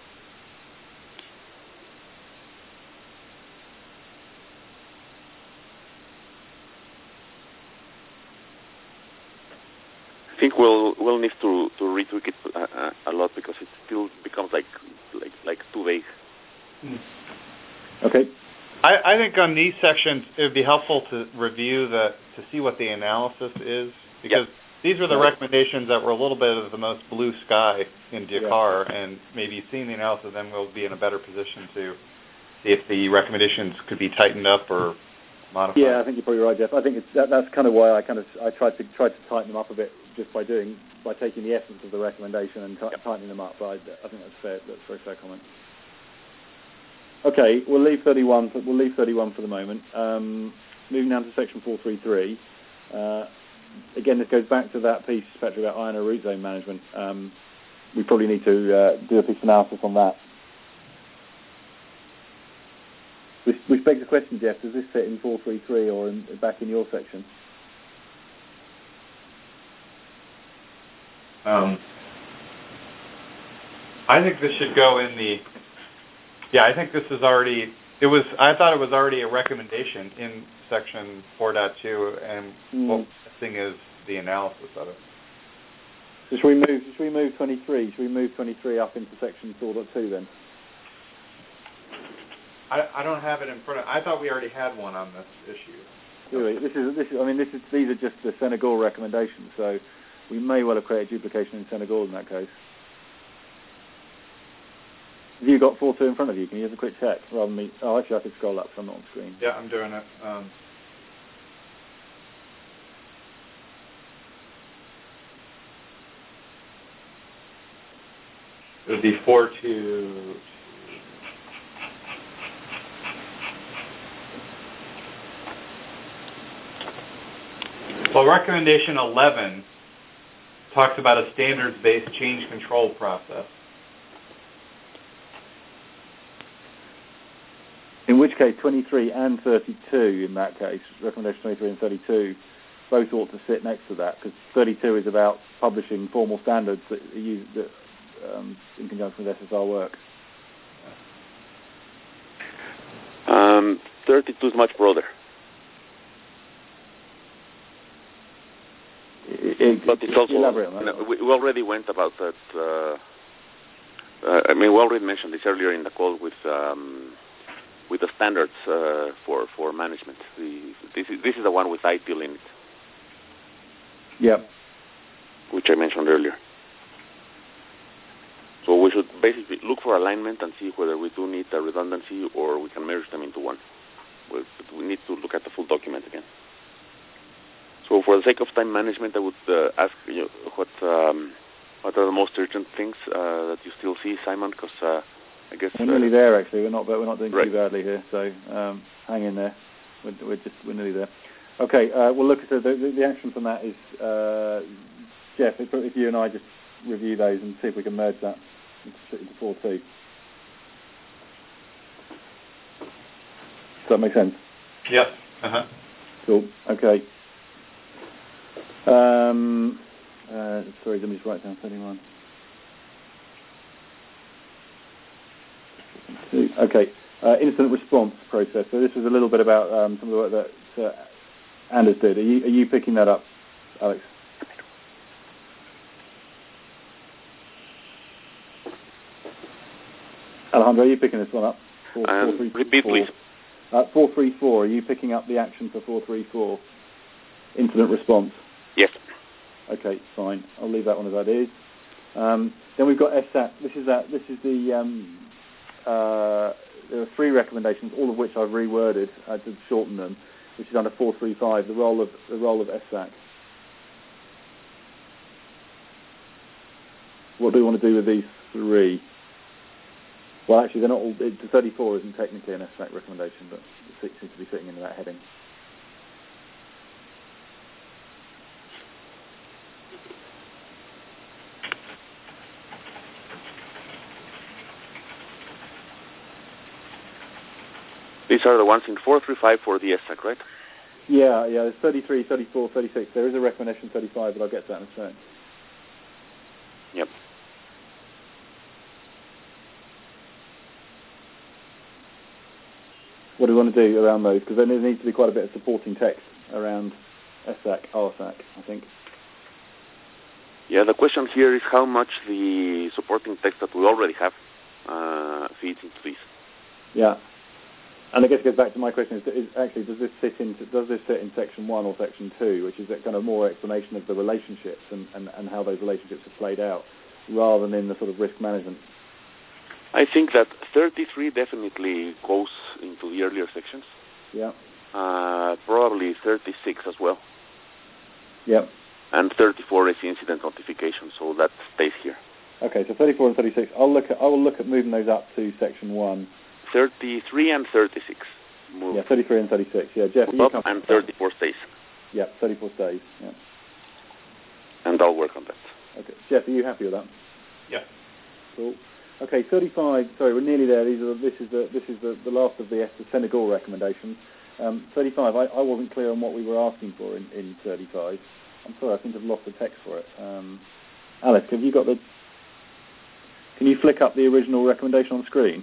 I think we'll we'll need to to retweak it a, a lot because it still becomes like like like too vague. Mm. Okay. I, I think on these sections it would be helpful to review the to see what the analysis is, because yep. these were the recommendations that were a little bit of the most blue sky in Dakar, yeah. and maybe seeing the analysis, then we'll be in a better position to see if the recommendations could be tightened up or modified. Yeah, I think you're probably right, Jeff. I think it's, that, that's kind of why I kind of I tried to tried to tighten them up a bit just by doing by taking the essence of the recommendation and t- yep. tightening them up. But I, I think that's fair. That's a very fair comment. Okay, we'll leave thirty-one. For, we'll leave thirty-one for the moment. Um, moving down to section four three three. Uh, again, this goes back to that piece, Patrick, about I N O root zone management. Um, we probably need to uh, do a piece of analysis on that. Which, which begs the question, Jeff, does this fit in four three three or in, back in your section? Um, I think this should go in the... Yeah, I think this is already... It was. I thought it was already a recommendation in section four point two, and mm. what the thing is the analysis of it. So should we move, should we move twenty-three? Should we move twenty-three up into section four point two then? I, I don't have it in front of... I thought we already had one on this issue. Do we? This is, this is, I mean, this is, these are just the Senegal recommendations, so we may well have created duplication in Senegal in that case. Have you got four two in front of you? Can you have a quick check rather than me? Oh, actually, I could scroll up, so I'm not on screen. Yeah, I'm doing it. Um, It would be four two. Well, recommendation eleven talks about a standards-based change control process. In which case, twenty-three and thirty-two, in that case, recommendation twenty-three and thirty-two, both ought to sit next to that, because thirty-two is about publishing formal standards that are used that, um, in conjunction with S S R work. Um, thirty-two is much broader. It, it, but it's also, elaborate on that. You know, we, we already went about that. Uh, uh, I mean, we already mentioned this earlier in the call with um, with the standards uh, for for management. The, this is this is the one with I T I L in it. Yeah. Which I mentioned earlier. So we should basically look for alignment and see whether we do need a redundancy or we can merge them into one. But we need to look at the full document again. So for the sake of time management, I would uh, ask you know, what um, what are the most urgent things uh, that you still see, Simon? Because uh, I guess we're uh, nearly there. Actually, we're not we're not doing right. too badly here. So um, hang in there. We're, we're just we're nearly there. Okay. Uh, we'll look at the, the the action from that is uh, Jeff. If, if you and I just review those and see if we can merge that into, into four two. Does that make sense? Yep. Uh huh. Cool. Okay. Um, uh, sorry, let me just write down thirty-one. Okay, uh, incident response process. So this was a little bit about um, some of the work that uh, Anders did. Are you, are you picking that up, Alex? Alejandro, are you picking this one up? Four, um, four, three, repeat, four. please. Uh, four three four, are you picking up the action for four three four? Incident response? Yes. Okay, fine. I'll leave that one as that is. Um, then we've got S A C. This is that. This is the. Um, uh, there are three recommendations, all of which I've reworded uh, to shorten them, which is under four three five. The role of the role of S A C. What do we want to do with these three? Well, actually, they're not all. The thirty-four isn't technically an S A C recommendation, but it seems to be fitting into that heading. These are the ones in four three five for the S A C, right? Yeah, yeah. There's thirty-three, thirty-four, thirty-six. There is a recommendation thirty-five, but I'll get to that in a second. Yep. What do we want to do around those? Because there needs to be quite a bit of supporting text around S A C, R S A C, I think. Yeah, the question here is how much the supporting text that we already have uh, feeds into this. Yeah. And I guess it goes back to my question: is, is actually does this fit into does this fit in section one or section two, which is that kind of more explanation of the relationships and, and, and how those relationships are played out, rather than in the sort of risk management? I think that thirty-three definitely goes into the earlier sections. Yeah. Uh, probably thirty-six as well. Yeah. And thirty-four is incident notification, so that stays here. Okay, so thirty-four and thirty-six. I'll look at I will look at moving those up to section one. thirty-three and thirty-six. Move. Yeah, thirty-three and thirty-six. Yeah, Jeff. Move up and thirty-four stays. Yeah, thirty-four stays. Yeah. And I'll work on that. Okay, Jeff, are you happy with that? Yeah. Cool. Okay, thirty-five. Sorry, we're nearly there. These are this is the this is the, the last of the, the Senegal recommendations. Um, thirty-five. I, I wasn't clear on what we were asking for in, in thirty-five. I'm sorry, I think I've lost the text for it. Um, Alex, have you got the? Can you flick up the original recommendation on screen?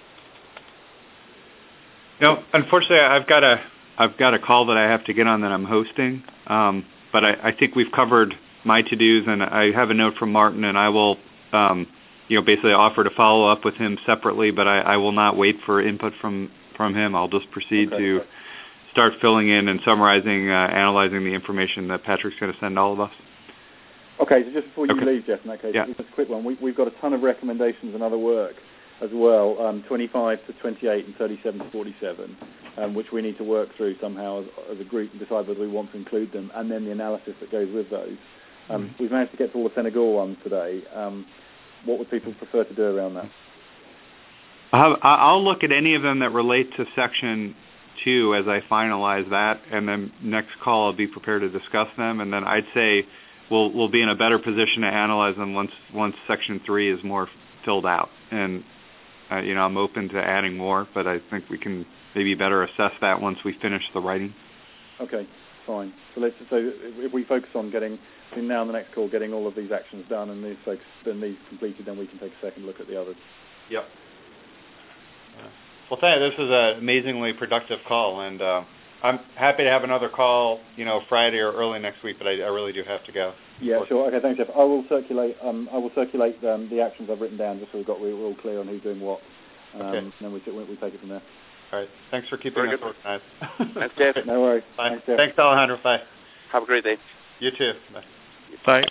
No, unfortunately, I've got a I've got a call that I have to get on that I'm hosting. Um, but I, I think we've covered my to-dos, and I have a note from Martin, and I will, um, you know, basically offer to follow up with him separately. But I, I will not wait for input from, from him. I'll just proceed okay, to okay. start filling in and summarizing, uh, analyzing the information that Patrick's going to send all of us. Okay, so just before you okay. leave, Jeff, in that case, yeah. just a quick one. We, we've got a ton of recommendations and other work as well, um, twenty-five to twenty-eight and thirty-seven to forty-seven, um, which we need to work through somehow as, as a group and decide whether we want to include them, and then the analysis that goes with those. Um, mm-hmm. We've managed to get to all the Senegal ones today. Um, what would people prefer to do around that? I'll, I'll look at any of them that relate to Section two as I finalize that, and then next call I'll be prepared to discuss them, and then I'd say we'll we'll be in a better position to analyze them once once Section three is more filled out. And uh, you know, I'm open to adding more, but I think we can maybe better assess that once we finish the writing. Okay, fine. So let's so if we focus on getting between now and the next call, getting all of these actions done and these folks, then these completed, then we can take a second look at the others. Yep. Uh, well, thank you. This was an amazingly productive call, and uh, I'm happy to have another call, you know, Friday or early next week. But I, I really do have to go. Yeah, sure. Okay, thanks, Jeff. I will circulate. Um, I will circulate um, the actions I've written down, just so we've got we're all clear on who's doing what. Um, okay. And then we, we we take it from there. All right. Thanks for keeping Very us good. organized. Thanks, Jeff. No worries. Bye. Thanks, Jeff. Thanks, Alejandro. Bye. Have a great day. You too. Bye. Bye.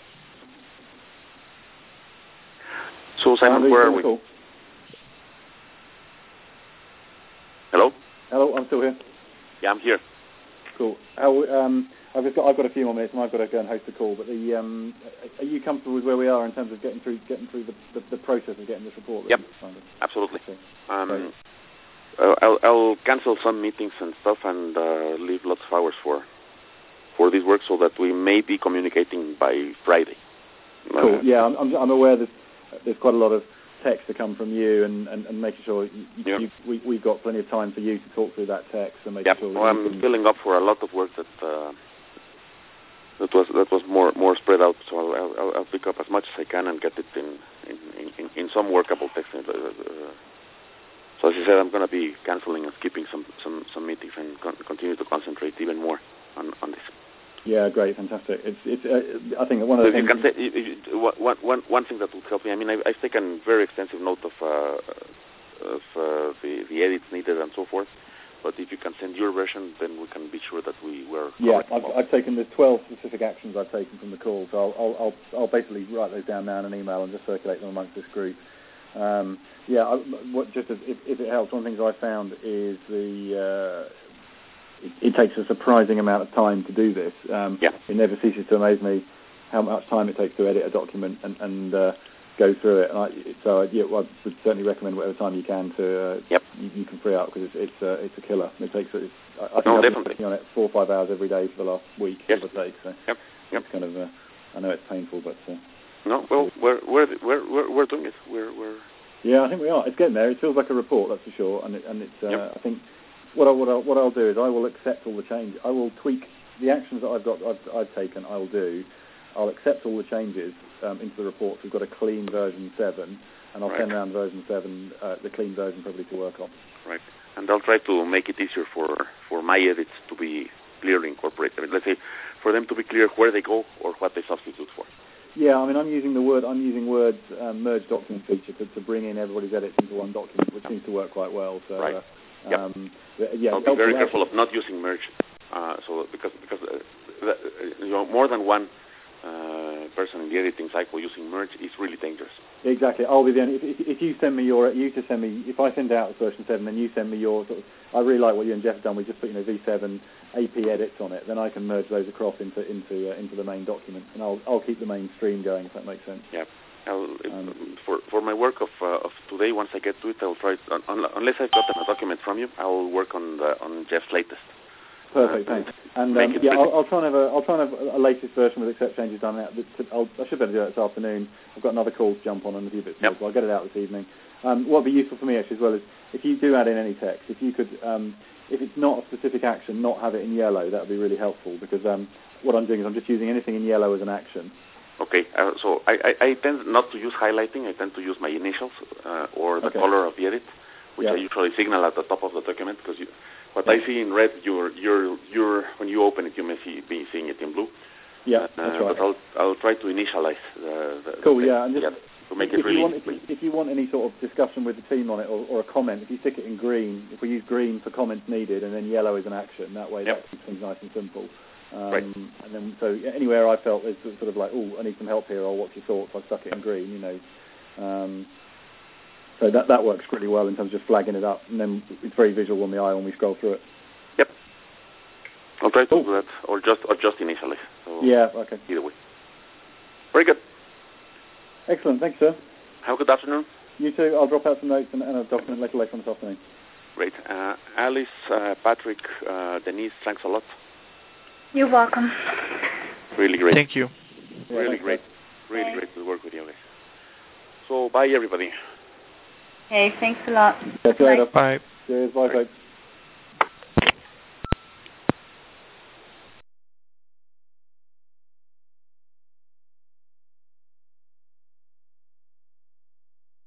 So, Simon, Uh, where are we? cool. Hello? Hello, I'm still here. Yeah, I'm here. Cool. How, um, I've just got I've got a few more minutes, and I've got to go and host the call. But the um, are you comfortable with where we are in terms of getting through getting through the, the, the process of getting this report? Yep. Written? Absolutely. Okay. Um, uh, I'll, I'll cancel some meetings and stuff, and uh, leave lots of hours for for this work, so that we may be communicating by Friday. Cool. Uh, Yeah, I'm, I'm I'm aware that there's quite a lot of text to come from you, and, and, and making sure you, yeah. you, we we've got plenty of time for you to talk through that text and make Yep. sure. Well, that I'm you can, filling up for a lot of work that uh, that was that was more more spread out. So I'll, I'll, I'll pick up as much as I can and get it in in, in, in some workable text. Uh, uh, so as I said, I'm going to be canceling and skipping some some, some meetings and con- continue to concentrate even more on, on this. Yeah, great, fantastic. It's it's. Uh, I think one of the So if things. you can say, if you, one, one, one thing that would help me. I mean, I've, I've taken very extensive note of uh, of uh, the the edits needed and so forth. But if you can send your version, then we can be sure that we were. Yeah, I've, I've taken the twelve specific actions I've taken from the call, so I'll, I'll, I'll, I'll basically write those down now in an email and just circulate them amongst this group. Um, yeah, I, what, just as, if, if it helps, one of the things I found is the uh, it, it takes a surprising amount of time to do this. Um, yeah. It never ceases to amaze me how much time it takes to edit a document and, and uh, go through it. And I, so yeah, well, I would certainly recommend whatever time you can to uh, yep. you, you can free out, because it's it's, uh, it's a killer. It takes it's, I think no, I've been definitely. working on it four or five hours every day for the last week, yes. give or take. So yep. Yep. it's kind of uh, I know it's painful, but uh, no, well, we're we're we're we're, we're doing it. We're we're yeah, I think we are. It's getting there. It feels like a report, that's for sure. And it, and it's uh, yep. I think what I what I what I'll do is I will accept all the changes. I will tweak the actions that I've got I've, I've taken. I will do. I'll accept all the changes um, into the report. So we've got a clean version seven, and I'll right. send around version seven, uh, the clean version probably to work on. Right, and I'll try to make it easier for for my edits to be clearly incorporated. Let's say for them to be clear where they go or what they substitute for. Yeah, I mean, I'm using the word I'm using Word's um, merge document feature to, to bring in everybody's edits into one document, which seems to work quite well. So, right. uh, Yep. um, yeah, I'll be very careful of not using merge, uh, so because because uh, the, uh, you know, more than one uh, person in the editing cycle using merge is really dangerous. Exactly. I'll be the only. If, if, if you send me your, you to send me. If I send out version seven, then you send me your. Sort of, I really like what you and Jeff have done. We just put you know V seven A P edits on it. Then I can merge those across into into uh, into the main document, and I'll I'll keep the main stream going if that makes sense. Yeah. I'll, Um, for for my work of uh, of today, once I get to it, I'll try. To, un, unless I've gotten a document from you, I'll work on the, on Jeff's latest. Perfect, Uh, thanks. And make um, it yeah, pretty. I'll, I'll try and have a I'll try and have a latest version with accept changes done out. I'll, I should be able to do that this afternoon. I've got another call to jump on and a few bits more, Yep. so I'll get it out this evening. Um, what would be useful for me actually as well is if you do add in any text, if you could, um, if it's not a specific action, not have it in yellow. That would be really helpful, because um, what I'm doing is I'm just using anything in yellow as an action. Okay, uh, so I, I, I tend not to use highlighting. I tend to use my initials uh, or the Okay. color of the edit, which Yeah. I usually signal at the top of the document, because you, what Yeah. I see in red, you're, you're, you're, when you open it, you may see, be seeing it in blue. Yeah, uh, that's right. But I'll, I'll try to initialize the, the Cool, the yeah, and just, yeah, to make if it really you want, if easy. you, if you want any sort of discussion with the team on it, or, or a comment, if you stick it in green, if we use green for comments needed, and then yellow is an action, that way Yep. that keeps things nice and simple. Um, Right. And then, so yeah, anywhere I felt there's sort of like, oh, I need some help here, or what's your thoughts? I stuck it in green, you know. Um, so that that works pretty well in terms of just flagging it up, and then it's very visual on the eye when we scroll through it. Yep. I'll try to Cool. do that, or just, or just initially. So Yeah. Okay. either way. Very good. Excellent. Thanks, sir. Have a good afternoon. You too. I'll drop out some notes and, and a document later later on this afternoon. Great. Uh, Alice, uh, Patrick, uh, Denise, thanks a lot. You're welcome. Really great. Thank you. Yeah, really thanks, great. guys. Really Okay. great to work with you guys. So, bye, everybody. Okay, thanks a lot. Catch you later. Bye. Cheers. Bye, Bye. folks.